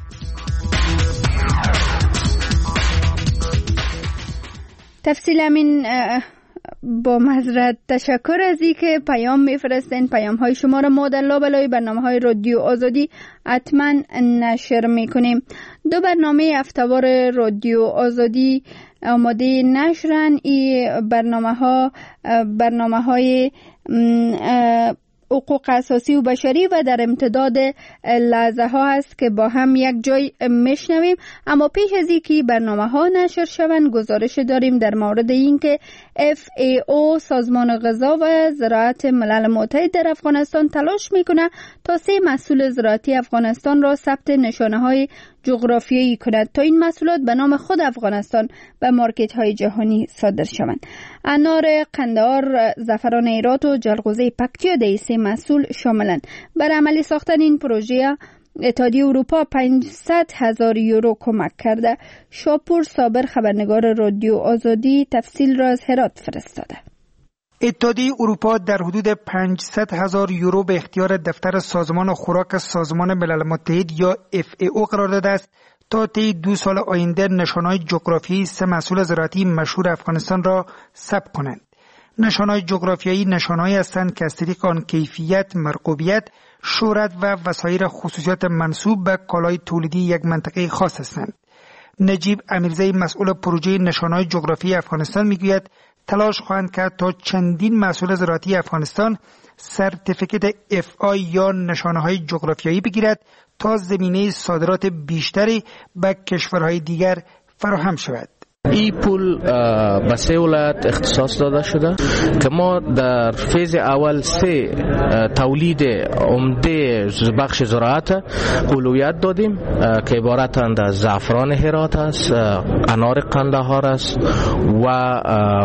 تفصیل همین با معذرت تشکر از این که پیام میفرستین. پیام های شما را ما در لابلای برنامه های رادیو آزادی حتما نشر میکنیم. دو برنامه هفته‌وار رادیو آزادی آماده نشرن. این برنامه ها برنامه های حقوق اساسی و بشری و در امتداد لحظه ها هست که با هم یک جای میشنویم. اما پیش از اینکه برنامه ها نشر شوند گزارش داریم در مورد اینکه اف ای او سازمان غذا و زراعت ملل متحد در افغانستان تلاش میکنه تا سه محصول زراعتی افغانستان را ثبت نشانه های جغرافیایی کند تا این محصولات به نام خود افغانستان به مارکت های جهانی صادر شوند. انار قندهار، زعفران هرات و جلغوزه پکتیا در سه محصول شاملند. بر عملی ساختن این پروژه اتحادیه اروپا پانصد هزار یورو کمک کرده. شاپور صابر خبرنگار رادیو آزادی تفصیل را از هرات فرستاده. اتحادیه اروپا در حدود پانصد هزار یورو به اختیار دفتر سازمان خوراک سازمان ملل متحد یا اف ای او قرار داده است تا طی دو سال آینده نشانه‌های جغرافیایی سه محصول زراعتی مشهور افغانستان را ثبت کنند. نشانه‌های جغرافیایی نشانه‌هایی هستند که از طریق آن کیفیت، مرغوبیت، شهرت و وسایر خصوصیات منسوب به کالای تولیدی یک منطقه خاص هستند. نجیب امیرزی مسئول پروژه نشانه‌های جغرافیایی افغانستان میگوید تلاش خواهند کرد تا چندین محصول زراعتی افغانستان سرتیفیکت اف آی یا نشانه‌های جغرافیایی بگیرد تا زمینه صادرات بیشتری به کشورهای دیگر فراهم شود. این پول به سه ولایت اختصاص داده شده که ما در فیز اول سه تولید عمده بخش زراعت اولویت دادیم که عبارتند از زعفران هرات است، انار قندهار است و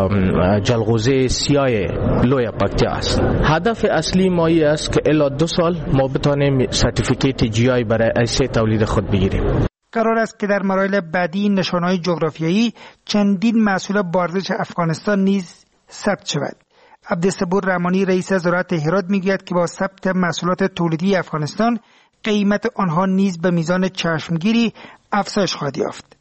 جلغوزه سیاه لوی پکتیا است. هدف اصلی ما این است که الی دو سال ما بتانیم سرتیفیکیت جی آی برای این سه تولید خود بگیریم. قرار است که در مراحل بعدی نشانه‌های جغرافیایی چندین محصول بارزش افغانستان نیز ثبت شود. عبدالصبور رحمانی رئیس وزارت هرات میگوید که با ثبت محصولات تولیدی افغانستان قیمت آنها نیز به میزان چشمگیری افزایش خواهد یافت.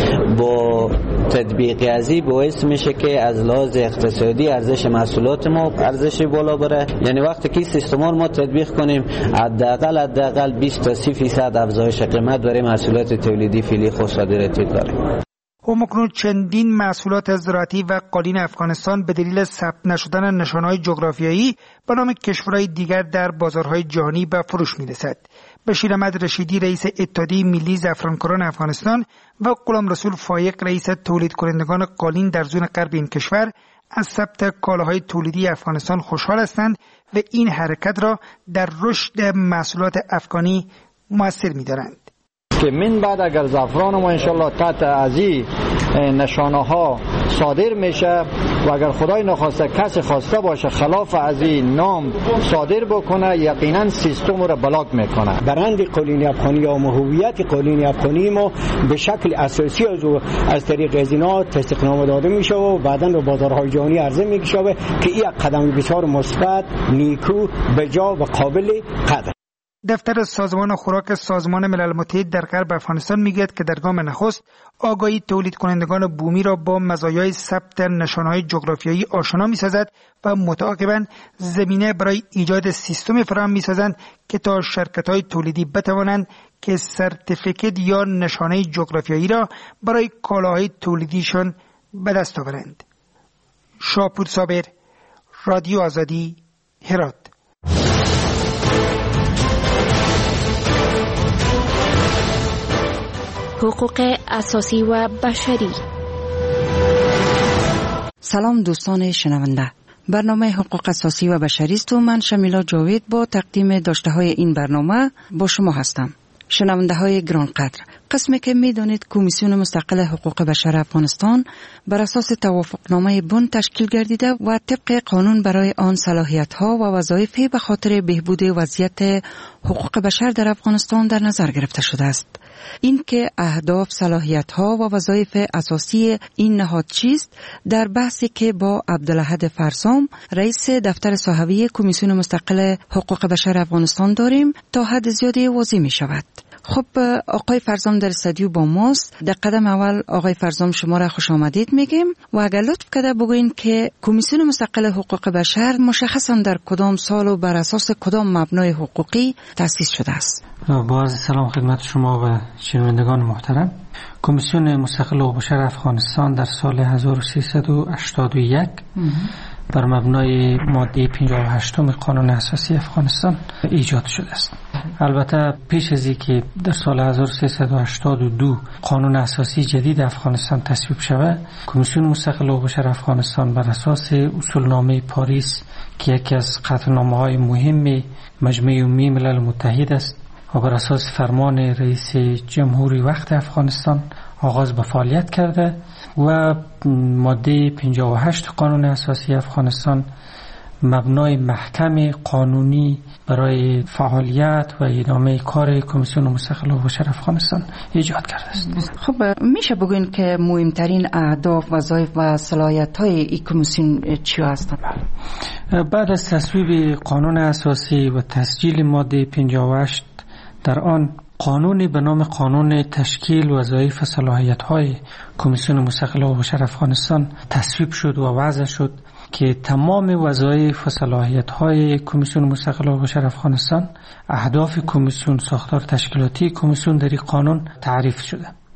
با تطبیق ازی باعث میشه که از لحاظ اقتصادی ارزش محصولات ما ارزش بالا بره. یعنی وقتی که سیستم ما تطبیق کنیم حداقل حداقل بیست تا سی درصد افزایش قیمت برای محصولات تولیدی فعلی خود صادراتی داره. همکنون چندین محصولات زراعتی و قالین افغانستان به دلیل ثبت نشدن نشانه‌های جغرافیایی به نام کشورهای دیگر در بازارهای جهانی به فروش میرسد. بشیر احمد رشیدی رئیس اتحادیه ملی زعفرانکاران افغانستان و غلام رسول فایق رئیس تولید کنندگان قالین در زون غرب این کشور از ثبت کالاهای تولیدی افغانستان خوشحال هستند و این حرکت را در رشد محصولات افغانی مؤثر می‌دانند. که من بعد اگر زعفران ما انشالله تحت از این نشانه ها صادر میشه و اگر خدای نخواسته کسی خواسته باشه خلاف از این نام صادر بکنه یقینا سیستم رو بلاک میکنه. برند قالین افغانی یا هویت قالین افغانی ما به شکل اساسی از از طریق از اینا تصدیقنامه داده میشه و بعداً به بازارهای جهانی عرضه میشه که این قدم بسیار مثبت، نیکو، بجا و قابل قدر. دفتر سازمان خوراک سازمان ملل متحد در غرب افغانستان میگوید که در گام نخست آگاهی تولید کنندگان بومی را با مزایای ثبت نشانه‌های جغرافیایی آشنا می‌سازد و متعاقباً زمینه برای ایجاد سیستمی فراهم می‌سازند که تا شرکت‌های تولیدی بتوانند که سرتیفیکت یا نشانه جغرافیایی را برای کالاهای تولیدیشان به دست آورند. شاپور صابر، رادیو آزادی، هرات. حقوق اساسی و بشری. سلام دوستان شنونده، برنامه حقوق اساسی و بشری است و من شمیلا جاوید با تقدیم داشته های این برنامه با شما هستم. شنونده های گرانقدر، قسمی که می دانید کمیسیون مستقل حقوق بشر افغانستان بر اساس توافقنامه بن تشکیل گردیده و طبق قانون برای آن صلاحیت ها و وظایفی به خاطر بهبود وضعیت حقوق بشر در افغانستان در نظر گرفته شده است. این که اهداف، صلاحیت ها و وظایف اساسی این نهاد چیست در بحثی که با عبدالاحد فرسام رئیس دفتر صاحبی کمیسیون مستقل حقوق بشر افغانستان داریم تا حد زیادی واضح می شود. خب آقای فرزام در استودیو با ماست. در قدم اول آقای فرزام شما را خوش آمدید میگیم و اگر لطف کرده بگوین که کمیسیون مستقل حقوق بشر مشخصا در کدام سال و بر اساس کدام مبنای حقوقی تأسیس شده است؟ با عرض سلام خدمت شما و شنوندگان محترم. کمیسیون مستقل حقوق بشر افغانستان در سال هزار و سیصد و هشتاد و یک بر مبنای ماده پنجاه و هشت قانون اساسی افغانستان ایجاد شده است. البته پیش از اینکه در سال هزار و سیصد و هشتاد و دو قانون اساسی جدید افغانستان تصویب شود، کمیسیون مستقل حقوق بشر افغانستان بر اساس اصولنامه پاریس که یکی از قطعنامه‌های مهم مجمع عمومی ملل متحد است و بر اساس فرمان رئیس جمهوری وقت افغانستان آغاز به فعالیت کرده و ماده پنجاه و هشت قانون اساسی افغانستان مبنای محکم قانونی برای فعالیت و ادامه کار کمیسیون مستقل حقوق بشر افغانستان ایجاد کرده است. خب میشه بگوین که مهمترین اهداف، وظایف و صلاحیت‌های این کمیسیون چی هستند؟ بعد از تصویب قانون اساسی و تسجیل ماده پنجاه و هشت در آن قانونی به نام قانون تشکیل وظایف و صلاحیت‌های کمیسیون مستقل حقوق بشر افغانستان تصویب شد و وضع شد که تمام وظایف و صلاحیت‌های کمیسیون مستقل حقوق بشر افغانستان، اهداف کمیسیون، ساختار تشکیلاتی کمیسیون در این قانون تعریف شده.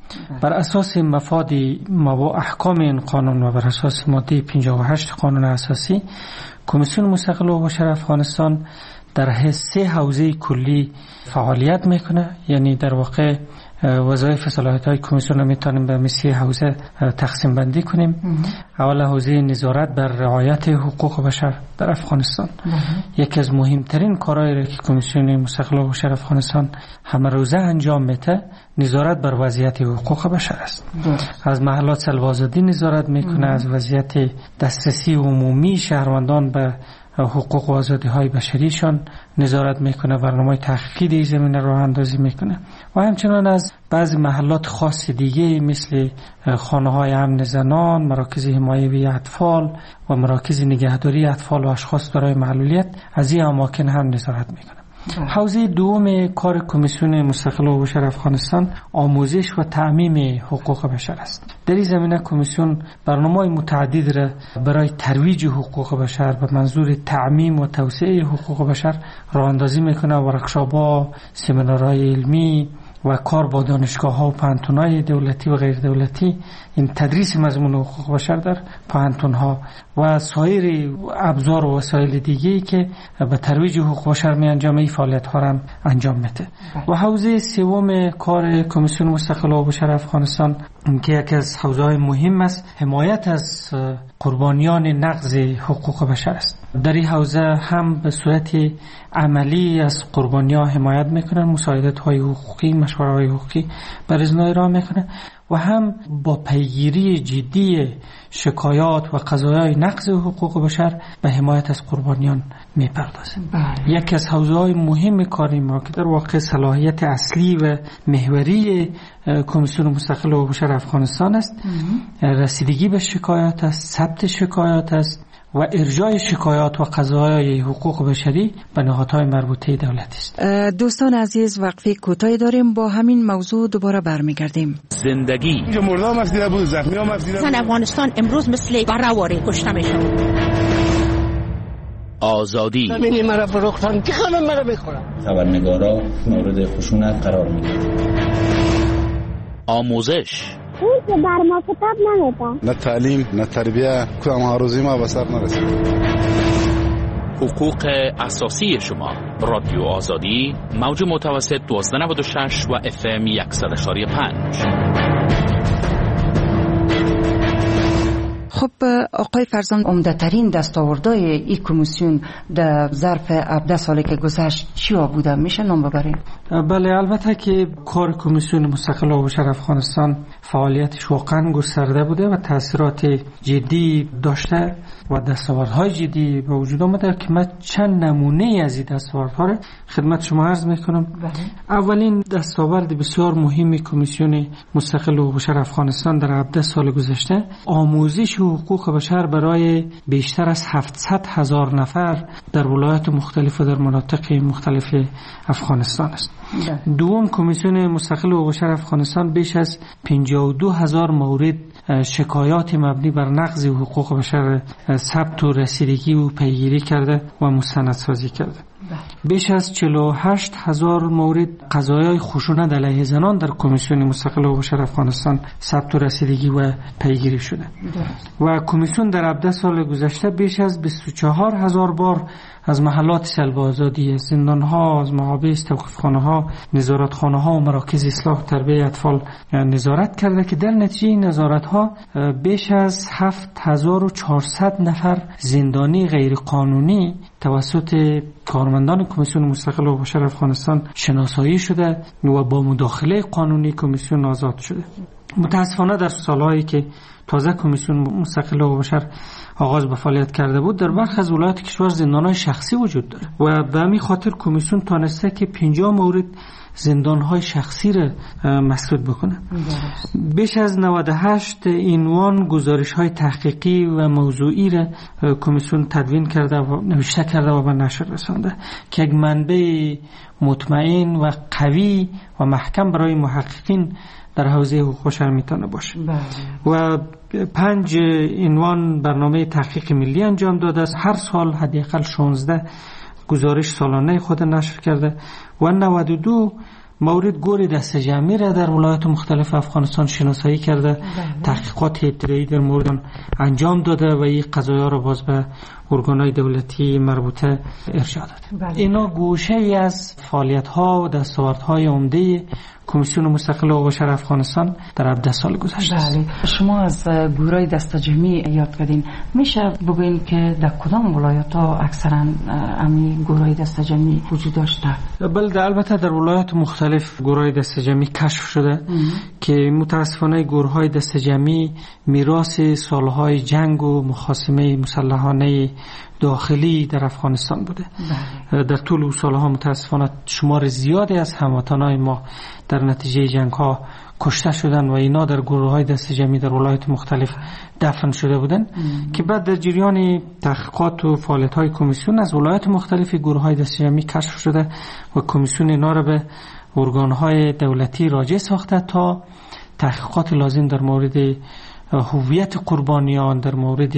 بر اساس مفاد و احکام این قانون و بر اساس ماده پنجاه و هشت قانون اساسی، کمیسیون مستقل و بشر افغانستان در سه حوزه کلی فعالیت میکنه. یعنی در واقع وظایف و صلاحیت‌های کمیسیون رو میتونیم به سه حوزه تقسیم بندی کنیم. اول حوزه نظارت بر رعایت حقوق بشر در افغانستان. یکی از مهمترین کارهایی که کمیسیون مستقل و بشر افغانستان همه روزه انجام میده نظارت بر وضعیت حقوق بشر است. از محلات سلوازادی نظارت میکنه، از وضعیت دسترسی عمومی شهروندان به حقوق و آزادی های بشریشان نظارت میکنه، برنامه تحقیقی در زمینه راه اندازی میکنه و همچنان از بعضی محلات خاص دیگه مثل خانه های امن زنان، مراکز حمایوی اطفال و مراکز نگهداری اطفال و اشخاص دارای معلولیت از این اماکن هم نظارت میکنه. حوزه دوم کار کمیسیون مستقل و بشر افغانستان آموزش و تعمیم حقوق بشر است. در این زمینه کمیسیون برنامه‌های متعدد را برای ترویج حقوق بشر به منظور تعمیم و توسعه حقوق بشر راه اندازی میکنه. ورکشاپ‌ها، سمینارهای علمی و کار با دانشگاه‌ها و پانتون‌های دولتی و غیر دولتی، این تدریس مضمون حقوق بشر در پانتون‌ها و سایر ابزار و وسایل دیگه‌ای که به ترویج حقوق بشر می‌انجامه، این فعالیت‌ها را انجام میده. و حوزه سوم کار کمیسیون مستقل و بشر افغانستان که یکی از حوزه‌های مهم است، حمایت از قربانیان نقض حقوق بشر است. در این حوزه هم به صورت عملی از قربانیان حمایت میکنن، مساعدت‌های حقوقی، مشوره‌های حقوقی بر ازنای را میکنه و هم با پیگیری جدی شکایات و قضایای نقض حقوق بشر به حمایت از قربانیان میپردازه. یکی از حوزه‌های مهم کاری ما که در واقع صلاحیت اصلی و محوری کمیسیون مستقل و بشر افغانستان است، رسیدگی به شکایات است، ثبت شکایات است و ارجاع شکایات و قضایای حقوق بشری به نهادهای مربوطه دولتی است. دوستان عزیز، وقفه کوتاهی داریم، با همین موضوع دوباره برمیگردیم. زندگی اینجا مردم مسیده بود، زخمی ها مسیده بود. افغانستان امروز مثل برآوری کشته میشه. آزادی همین مرا فروختن که خانم مرا میخورن. خبرنگارا مورد خشونت قرار میگیرن. آموزش اون که بر ما کتاب نمیدن، نه تعلیم نه تربیه، کدام هاروزی ما به سر نرسید. حقوق اساسی شما. رادیو آزادی، موج متوسط دوازده نود و شش و اف ام صد و یک و پنج. خب آقای فرزند، عمده‌ترین دستاوردهای این کمیسیون در ظرف هفده سالی که گذشت چیا بوده؟ میشه نام ببریم؟ بله، البته که کار کمیسیون مستقل و بشر افغانستان فعالیتش واقعا گسترده بوده و تاثیرات جدی داشته و دستاوردهای جدی به وجود آمده که من چند نمونه از این دستاوردها را خدمت شما عرض میکنم. بله. اولین دستاورد بسیار مهمی کمیسیون مستقل و بشر افغانستان در هفده سال گذشته آموزش حقوق بشر برای بیشتر از هفتصد هزار نفر در ولایات مختلف و در مناطق مختلف افغانستان است. ده. دوم، کمیسیون مستقل و بشر افغانستان بیش از پنجاه و دو هزار مورد شکایات مبنی بر نقض حقوق بشر ثبت و رسیدگی و پیگیری کرده و مستندسازی کرده. بیش از چهل و هشت هزار مورد قضایای خشونت علیه زنان در کمیسیون مستقل و بشر افغانستان ثبت و رسیدگی و پیگیری شده. ده. و کمیسیون در هفده سال گذشته بیش از بیست و چهار هزار بار از محلات سلب آزادی، از زندان‌ها، از محابس، توقیف‌خانه‌ها، نظارتخانه‌ها و مراکز اصلاح تربیت اطفال نظارت کرده که در نتیجه این نظارت‌ها بیش از هفت هزار و چهارصد نفر زندانی غیرقانونی توسط کارمندان کمیسیون مستقل و بشر افغانستان شناسایی شده و با مداخله قانونی کمیسیون آزاد شده. متاسفانه در سالهایی که تازه کمیسیون مستقل و بشر آغاز به فعالیت کرده بود، در برخی از ولایات کشور زندان‌های شخصی وجود داره و به همین خاطر کمیسیون تونسته که پنجاه مورد زندان‌های شخصی را مسدود بکنه. بیش از نود و هشت عنوان گزارش‌های تحقیقی و موضوعی را کمیسیون تدوین کرده و نوشته کرده و به نشر رسانده که یک منبع مطمئن و قوی و محکم برای محققین در حوزه حقوق بشر میتونه باشه. بله. و پنج عنوان برنامه تحقیق ملی انجام داده است. هر سال حداقل شانزده گزارش سالانه خود نشر کرده و نود و دو مورد گور دست جمعی را در ولایات مختلف افغانستان شناسایی کرده، تحقیقات ابتدایی در مورد انجام داده و این قضایا را باز به ارگان‌های دولتی مربوطه ارجاع داده. اینا گوشه ای از فعالیت‌ها و دستاوردهای عمده کمیسیون مستقل حقوق بشر افغانستان در هفده سال گذشته است. شما از گورای دست جمعی یاد کردین، میشه بگوین که در کدام ولایت‌ها اکثرا امی گورای دست جمعی وجود داشته؟ بله، البته در ولایات مختلف گورای دست جمعی کشف شده ام. که متاسفانه گورهای دست جمعی میراث سالهای جنگ و مخاصمه مسلحانه داخلی در افغانستان بوده. بله. در طول اون سالها متاسفانه شمار زیادی از هموطنان ما در نتیجه جنگ ها کشته شدن و اینا در گروه های دست جمعی در ولایات مختلف دفن شده بودن ام. که بعد در جریان تحقیقات و فعالیت های کمیسیون از ولایات مختلف گروه های دست جمعی کشف شده و کمیسیون اینا را به ارگان های دولتی راجع ساخته تا تحقیقات لازم در مورد هویت قربانیان، در مورد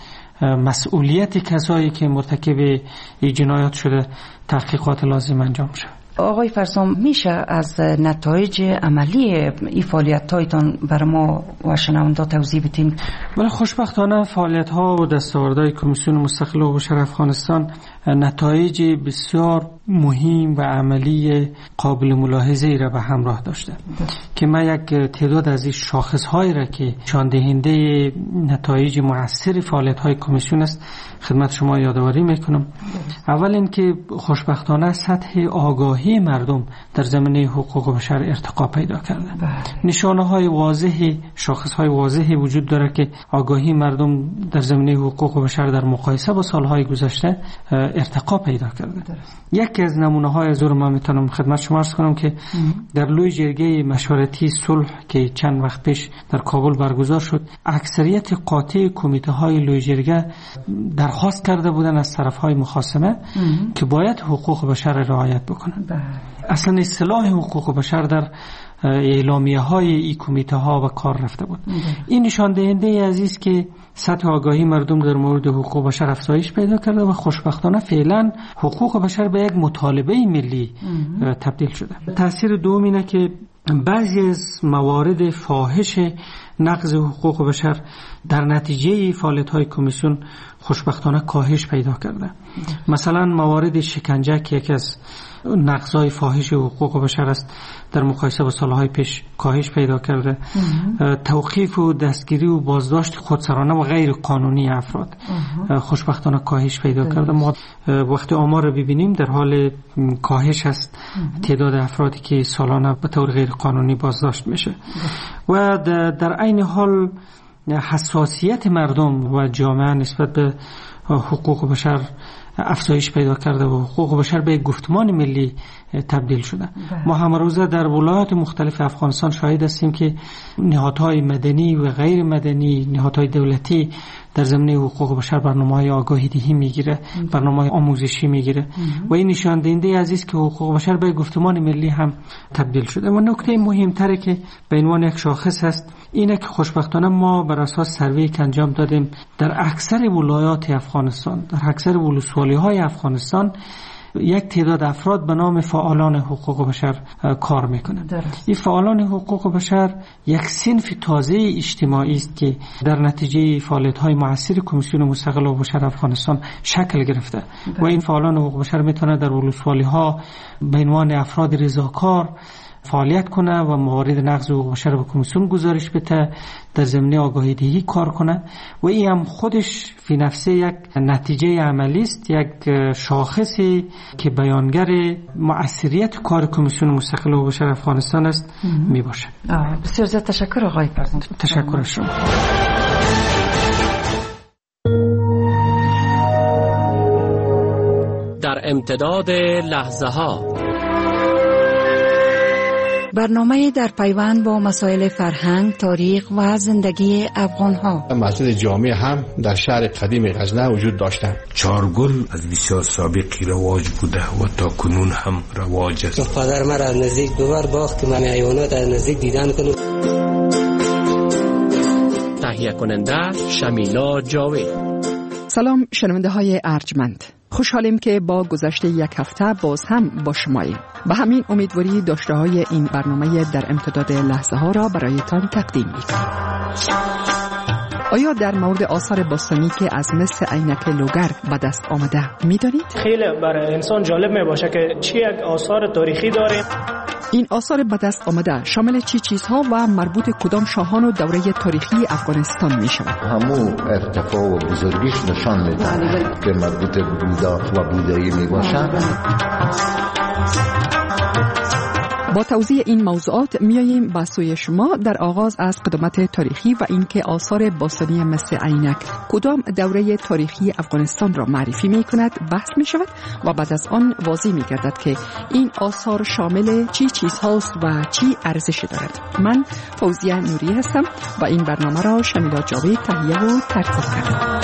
مسئولیت کسایی که مرتکب این جنایات شده تحقیقات لازم انجام شد. آقای فرسام، میشه از نتایج عملی این فعالیت‌هایتان بر ما و شنوندا توضیح بدین؟ بله، خوشبختانه فعالیت‌ها و دستاوردهای کمیسیون مستقل حقوق بشر افغانستان نتایج بسیار مهم و عملی قابل ملاحظه ای را به همراه داشته ده. که من یک تعداد از این شاخص‌هایی را که نشان دهنده نتایج مؤثر فعالیت‌های کمیسیون است خدمت شما یادآوری میکنم. اول اینکه خوشبختانه سطح آگاهی مردم در زمینه حقوق بشر ارتقا پیدا کرده. نشانه‌های واضح، شاخص‌های واضحی وجود داره که آگاهی مردم در زمینه حقوق بشر در مقایسه با سالهای گذشته ارتقا پیدا کرده. یکی از نمونه‌های از من میتونم خدمت شما عرض کنم که در لوی جرگه مشورتی صلح که چند وقت پیش در کابل برگزار شد، اکثریت قاطع کمیته‌های لوی جرگه درخواست کرده بودن از طرف‌های مخاصمه که باید حقوق بشر رعایت بکنند. اصلا اصطلاح حقوق بشر در اعلامیه های این کمیته ها و کار رفته بود. این نشان دهنده عزیز که سطح آگاهی مردم در مورد حقوق بشر افزایش پیدا کرده و خوشبختانه فعلا حقوق بشر به یک مطالبه ملی تبدیل شده. تاثیر دوم اینه که بعضی از موارد فاحش نقض حقوق بشر در نتیجه فعالیت‌های کمیسیون خوشبختانه کاهش پیدا کرده. مثلا موارد شکنجه که یکی از نقض‌های فاحش حقوق بشر است در مقایسه با سالهای پیش کاهش پیدا کرده. توقیف و دستگیری و بازداشت خودسرانه و غیر قانونی افراد خوشبختانه کاهش پیدا کرده. ما وقتی آمار رو ببینیم در حال کاهش است تعداد افرادی که سالانه به طور غیر قانونی بازداشت میشه و در عین حال حساسیت مردم و جامعه نسبت به حقوق بشر افزایش پیدا کرده و حقوق بشر به گفتمان ملی تبدیل شده. ما هم روزه در ولایات مختلف افغانستان شاهد هستیم که نهادهای مدنی و غیر مدنی، نهادهای دولتی در زمینه حقوق بشر برنامه‌های آگاهی دهی میگیره، برنامه‌های آموزشی میگیره و این نشان دهنده عزیز که حقوق بشر به گفتمان ملی هم تبدیل شده. و نکته مهم‌تره که به عنوان یک شاخص هست اینه که خوشبختانه ما بر اساس سروی که انجام دادیم در اکثر ولایات افغانستان، در اکثر ولسوالی‌های افغانستان یک تعداد افراد به نام فعالان حقوق بشر کار میکنند. این فعالان حقوق بشر یک صنف تازه اجتماعی است که در نتیجه فعالیت‌های مؤثر کمیسیون مستقل حقوق بشر افغانستان شکل گرفته و این فعالان حقوق بشر میتونه در ولسوالی‌ها به عنوان افراد رضاکار فعالیت کنه و موارد نقض حقوق بشر به کمیسیون گزارش بده، در زمینه آگاهی دهی کار کنه و این هم خودش فی نفسه یک نتیجه عملی است، یک شاخصی که بیانگر مؤثریت کار کمیسیون مستقل حقوق بشر افغانستان است می باشه. بسیار زیاد تشکر آقای فرزند. تشکر از شما. در امتداد لحظه ها برنامه در پیوند با مسائل فرهنگ، تاریخ و زندگی افغان‌ها. مسجد جامع هم در شهر قدیم غزنه وجود داشته. چارگل از بسیار سابقی رواج بوده و تا کنون هم رواج است. پدر مرا از نزدیک دوبار باخت که من حیوانات از نزدیک دیدن کنم. تهیه کننده شمیلا جاوید. سلام شنونده های ارجمند. خوشحالیم که با گذشته یک هفته باز هم با شماییم. به همین امیدواری داشته های این برنامه در امتداد لحظه ها را برایتان تقدیم می‌کنیم. آیا در مورد آثار باستانی که از مس عینک لوگر به دست آمده می‌دانید؟ خیلی برای انسان جالب می‌باشه که چی یک آثار تاریخی داره. این آثار به دست آمده شامل چی چیزها و مربوط کدام شاهان و دوره تاریخی افغانستان می شود؟ همون ارتفاع و بزرگیش نشان میده که مربوط بودا و بودایی می باشند. با توضیح این موضوعات میاییم به سوی شما در آغاز از قدمت تاریخی و اینکه آثار باستانی مثل عینک کدام دوره تاریخی افغانستان را معرفی می کند بحث می شود و بعد از آن واضح می گردد که این آثار شامل چی چیزهاست و چی ارزشی دارد. من فوزیه نوری هستم و این برنامه را شمیلا جاوید تهیه و ترتیب کردم.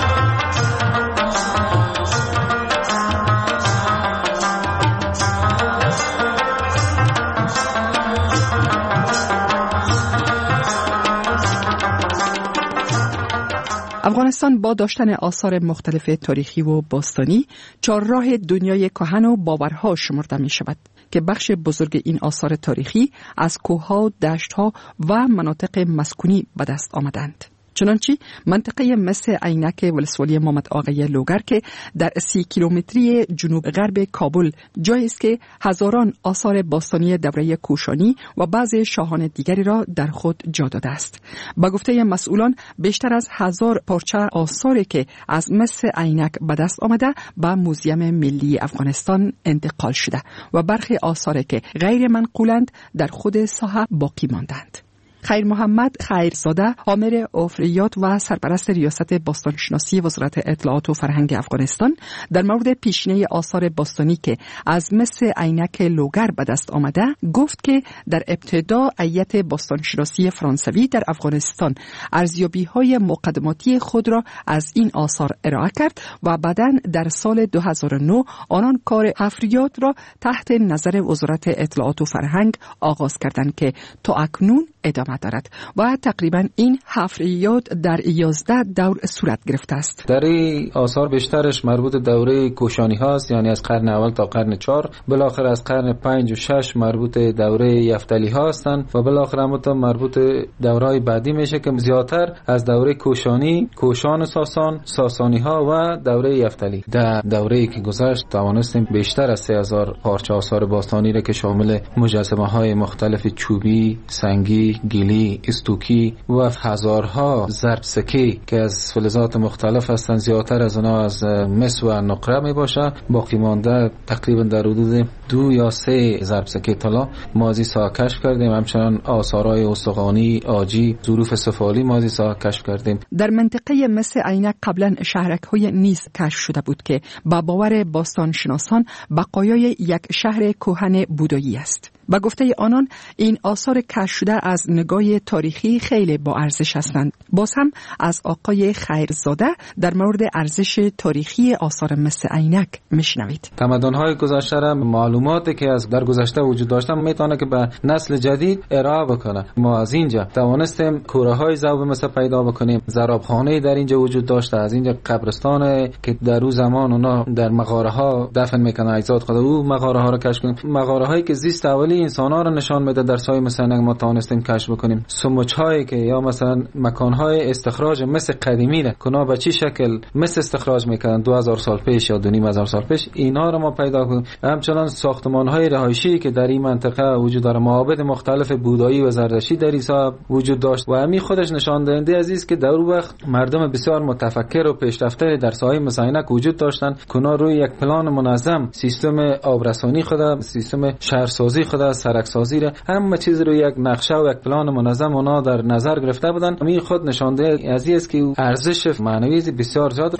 افغانستان با داشتن آثار مختلف تاریخی و باستانی چهارراه دنیای کهن و باورها شمرده می شود که بخش بزرگ این آثار تاریخی از کوه‌ها، دشت‌ها و مناطق مسکونی به دست آمدند. چنانچه منطقه مس عینک ولسوالی محمد آقای لوگر که در سی کیلومتری جنوب غرب کابل جایی است که هزاران آثار باستانی دوره کوشانی و بعض شاهان دیگری را در خود جا داده است. با گفته مسئولان بیشتر از هزار پارچه آثاری که از مس عینک به دست آمده به موزیم ملی افغانستان انتقال شده و برخی آثاری که غیر منقولند در خود ساحه باقی ماندند. خیر محمد خیرزاده، آمر افریات و سرپرست ریاست باستانشناسی وزارت اطلاعات و فرهنگ افغانستان در مورد پیشینه آثار باستانی که از مس عینک لوگر به دست آمده گفت که در ابتدا هیئت باستانشناسی فرانسوی در افغانستان ارزیابی‌های مقدماتی خود را از این آثار ارائه کرد و بعداً در سال دو هزار و نه آنان کار حفریات را تحت نظر وزارت اطلاعات و فرهنگ آغاز کردند که تا اکنون ادامه دارد و تقریبا این حفریات در یازده دور صورت گرفته است. در این آثار بیشترش مربوط دوره کوشانی هاست، یعنی از قرن اول تا قرن چهار، بالاخره از قرن پنج و شش مربوط دوره یفتلی هستند و بالاخره مت مربوط دورهای بعدی میشه که زیادتر از دوره کوشانی، کوشان ساسان، ساسانی ها و دوره یفتلی. در دوره‌ای که گذشت توانستیم بیشتر از سه هزار پارچه آثار باستانی را که شامل مجسمه های مختلف چوبی، سنگی، گیلی، استوکی و هزارها ضرب سکه که از فلزات مختلف هستند، زیادتر از آنها از مس و نقره می باشه. باقی مانده تقریبا در حدود دو یا سه ضرب سکه طلا مازی سا کشف کردیم. همچنان آثارهای استخوانی، عاجی، ظروف سفالی مازی سا کشف کردیم. در منطقه مس عینک قبلا شهرک‌های نیز کشف شده بود که با باور باستانشناسان بقایای یک شهر کهن بودایی است. با گفته آنان این آثار کشف شده از نگاه تاریخی خیلی با ارزش هستند. باز هم از آقای خیرزاده در مورد ارزش تاریخی آثار مس عینک میشنوید. تمدن‌های گذشته را معلوماتی که از در گذشته وجود داشتن میتونه که به نسل جدید ارائه بکنه. ما از اینجا توانستیم کوره‌های ذوب مس پیدا بکنیم، زرابخانه در اینجا وجود داشته، از اینجا قبرستان که در اون زمان اونا در مغاره‌ها دفن میکنن اجساد خود او مغاره‌ها رو کشف کنیم. مغاره‌هایی که زیست اولی انسان‌ها رو نشان میده در سایه مثلا ما توانستیم کشف بکنیم. سموچ‌هایی که یا مثلا مکان‌های استخراج مس قدیمی را کنا به چه شکل مس استخراج میکردن دو هزار سال پیش یا دو نیم هزار سال پیش، اینا رو ما پیدا کنیم. همچنان ساختمان‌های رهایشی که در این منطقه وجود داره، معابد مختلف بودایی و زردشتی در ایسا وجود داشت و همین خودش نشان دهنده عزیز که در اون وقت مردم بسیار متفکر و پیشرفته در سایه مساینک وجود داشتن. کنا روی یک پلان منظم سیستم آبرسانی خود، سیستم شهرسازی خود، سرکسازی را، همه چیز رو یک نقشه و یک پلان منظم اونا در نظر گرفته بودن. همین خود نشانده عزیز است که ارزش معنوی بسیار زیاد.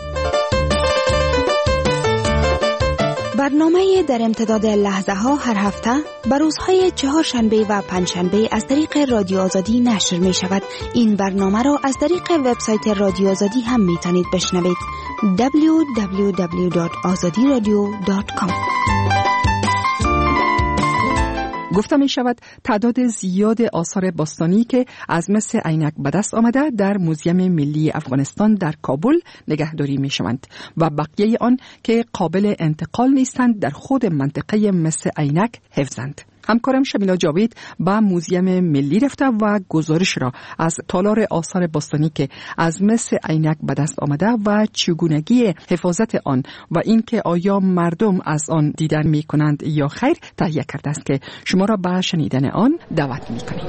برنامه در امتداد لحظه ها هر هفته بر روزهای چهارشنبه و پنجشنبه از طریق رادیو آزادی نشر می شود. این برنامه را از طریق وبسایت رادیو آزادی هم می توانید بشنوید. دبلیو دبلیو دبلیو دات آزادی رادیو دات کام. گفته می شود تعداد زیاد آثار باستانی که از مس عینک به دست آمده در موزیم ملی افغانستان در کابل نگهداری می شوند و بقیه آن که قابل انتقال نیستند در خود منطقه مس عینک حفظند. همکارم شمیلا جاوید به موزیم ملی رفته و گزارش را از تالار آثار باستانی که از مس عینک به دست آمده و چگونگی حفاظت آن و اینکه آیا مردم از آن دیدن می کنند یا خیر تهیه کرده است که شما را به شنیدن آن دعوت می کنیم.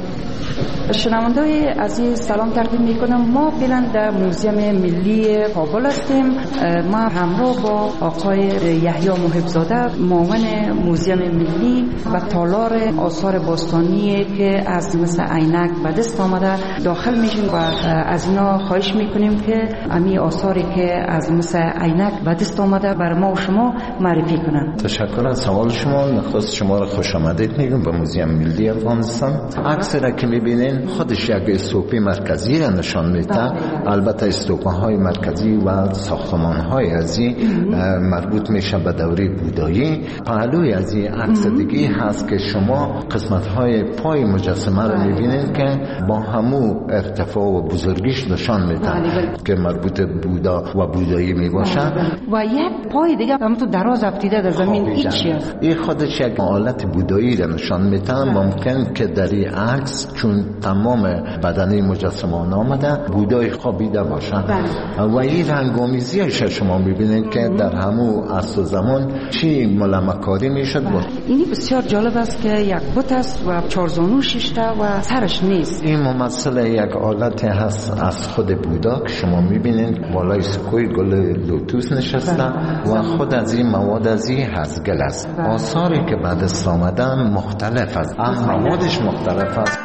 شنونده‌های عزیز سلام تقدیم می کنم. ما فعلا در موزیم ملی کابل هستیم. ما همراه با آقای یحیی محب‌زاده معاون موزیم ملی و تالار آثار باستانی که از مس عینک به دست آمده داخل میشیم و از اینا خواهش میکنیم که امی آثاری که از مس عینک به دست آمده بر ما و شما معرفی کنند. تشکر از سوال شما. نخست شما را خوش آمدید میگم به موزیم ملی افغانستان. عکسی را که میبینین خودش یک استوپی مرکزی را نشان میده. البته استوپاهای مرکزی و ساختمانهای از این مربوط میشه به دوره بودایی. پهلوی از این عکس دیگه هست که شما قسمت های پای مجسمه رو میبینید که با همو ارتفاع و بزرگیش نشان میده که مربوط بودا و بودایی میباشه و یک پای دیگه هم تو دراز افتیده در زمین هیچی هست. این خودش یک حالت بودایی رو نشان میده. ممکن که در این عکس چون تمام بدنه مجسمه آمده بودای خوابیده باشه و این رنگامیزیش شما میبینید که در همو عصر زمان چی ملمکاری میشد. اینی بسیار جالب است که یک بت است و چهار زانو شش تا و سرش نیست. این ممثل یک آلت هست از خود بودا که شما میبینید بالای سکوی گل لوتوس نشسته و خود از این مواد از این هزگل است. آثاری که بعد از آمدن مختلف است، اما موادش مختلف است.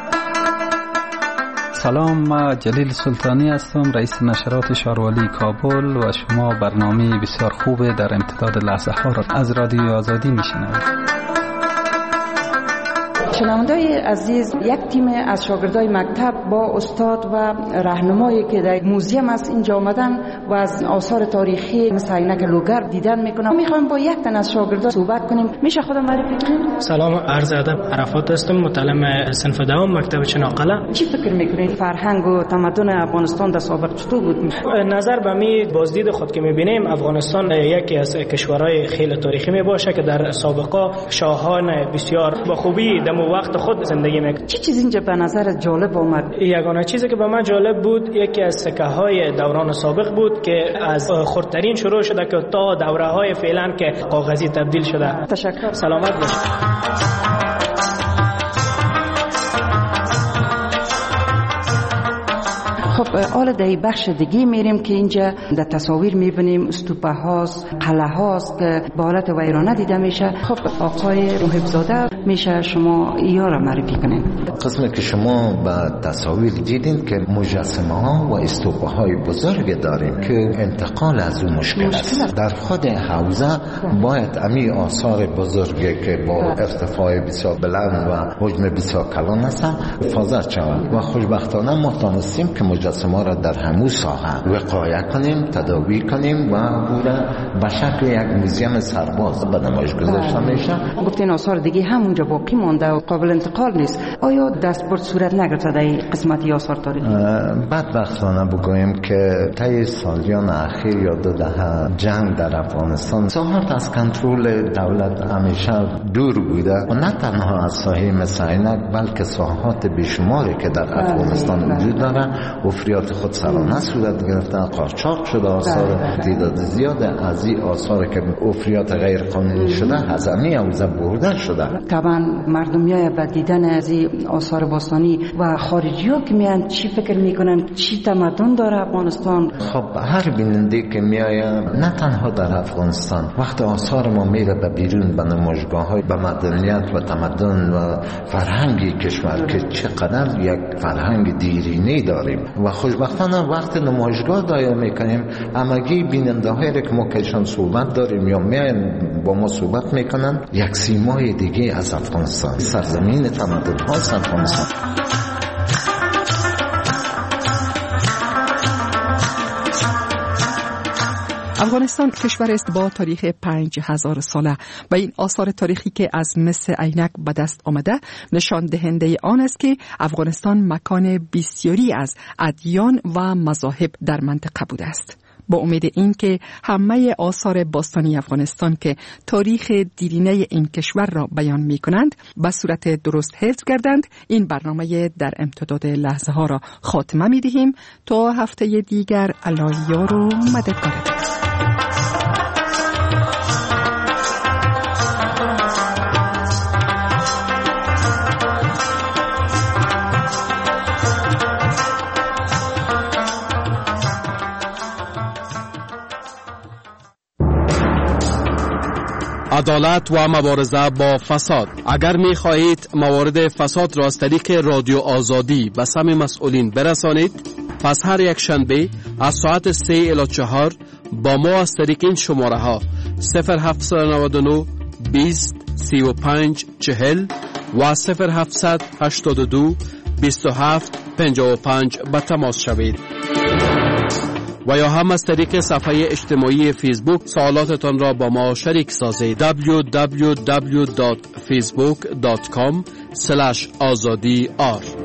سلام، ما جلیل سلطانی هستم، رئیس نشرات شاروالی کابل و شما برنامه بسیار خوبه در امتداد لحظه ها را از رادیو آزادی میشنوید. شنونده‌های عزیز، یک تیم از شاگردای مکتب با استاد و راهنمایی که در موزیم است اینجا آمدن و از آثار تاریخی مثل عینک لوگر دیدن میکنم. میخوام با یک تن از شاگردا صحبت کنیم. میشه خودم معرفی کنیم؟ سلام، عرض ادب. عرفات هستم، متعلم صنف دوم مکتب چناقله. چی فکر میکنید فرهنگ و تمدن افغانستان در سابق چطور بود؟ نظر به می بازدید خود که میبینیم افغانستان یکی از کشورهای خیلی تاریخی میباشه که در سابقه شاهان بسیار با خوبی دم وقت خود زندگی میکنه. چی چیز اینجا به نظر جالب اومد؟ یگانه چیزی که به من جالب بود یکی از سکه های دوران سابق بود که از خردترین شروع شده که تا دوره های فعلا که کاغذی تبدیل شده. تشکر. سلامت باشید. خب حالا در بخش دیگه میریم که اینجا در تصاویر میبینیم استوپه هاست، قلعه هاست که به حالت ویرانه دیده میشه. خب آقای محب‌زاده میشه شما یا را معرفی کنین؟ قسمی که شما به تصاویر دیدین که مجسمه ها و استوپه های بزرگ داریم که انتقال از اون مشکل است. در خود حوزه باید امی آثار بزرگی که با ارتفاع بسیار بلند و حجم بسیار کلان هستن حفاظت شود و خوشبختانه ما تانستیم که مجسمه را در همون ساحه وقایع کنیم، تداوی کنیم و او را به شکل یک موزیم سرباز به نمایش گذاشته میشه. گفتین آثار دیگه همونجا باقی مانده و قابل انتقال نیست. آیا دستبرد صورت نگرفته در قسمتی آثار تاریخی؟ بدبختانه بگوییم که طی سالیان اخیر یا دو دهه جنگ در افغانستان ساحات از کنترل دولت همیشه دور بوده و نه تنها از ساحه مثل عینک بلکه ساحات بیشماری که در افغانستان وجود داره افریات خود سرانه صورت گرفتن، قاچاق شده آثار. تعداد زیاد از این آثار که افریات غیر قانونی شده هزمی حوزه برده شده. طبعا مردمیای به دیدن از این آثار باستانی و خارجی ها که میان چی فکر میکنن؟ چی تمدن داره افغانستان؟ خب هر بیننده که میایه نه تنها در افغانستان وقت آثار ما میره به بیرون به نمایشگاه های به مدنیت و تمدن و فرهنگی کشور که چقدر یک فرهنگ دیرینه داریم و خوشبختانه وقت نمایشگاه دایر میکنیم همگی بیننده هایی که ما کشان صحبت داریم یا میاین با ما صحبت میکنن یک سیمای دیگه از افغانستان، سرزمین تمدن ها از افغانستان. افغانستان کشور است با تاریخ پنج هزار ساله و این آثار تاریخی که از مس عینک به دست آمده نشان دهنده آن است که افغانستان مکان بسیاری از ادیان و مذاهب در منطقه بوده است. با امید این که همه آثار باستانی افغانستان که تاریخ دیرینه این کشور را بیان می کنند به صورت درست حفظ گردند، این برنامه در امتداد لحظه ها را خاتمه می دهیم تا هفته دیگر. الله یار و مددگار. عدالت و مبارزه با فساد. اگر می خواهید موارد فساد را از طریق رادیو آزادی به سمع مسئولین برسانید، پس هر یک شنبه از ساعت سه الی چهار با ما از طریق این شماره ها صفر هفت نه نه بیست سی و پنج چهل و صفر هفت هشت دو بیست و هفت پنجاه و پنج به تماس شوید. و یا هم از طریق صفحه اجتماعی فیسبوک سوالاتتان را با ما شریک سازید. دبلیو دبلیو دبلیو دات فیسبوک دات کام اسلش آزادی آر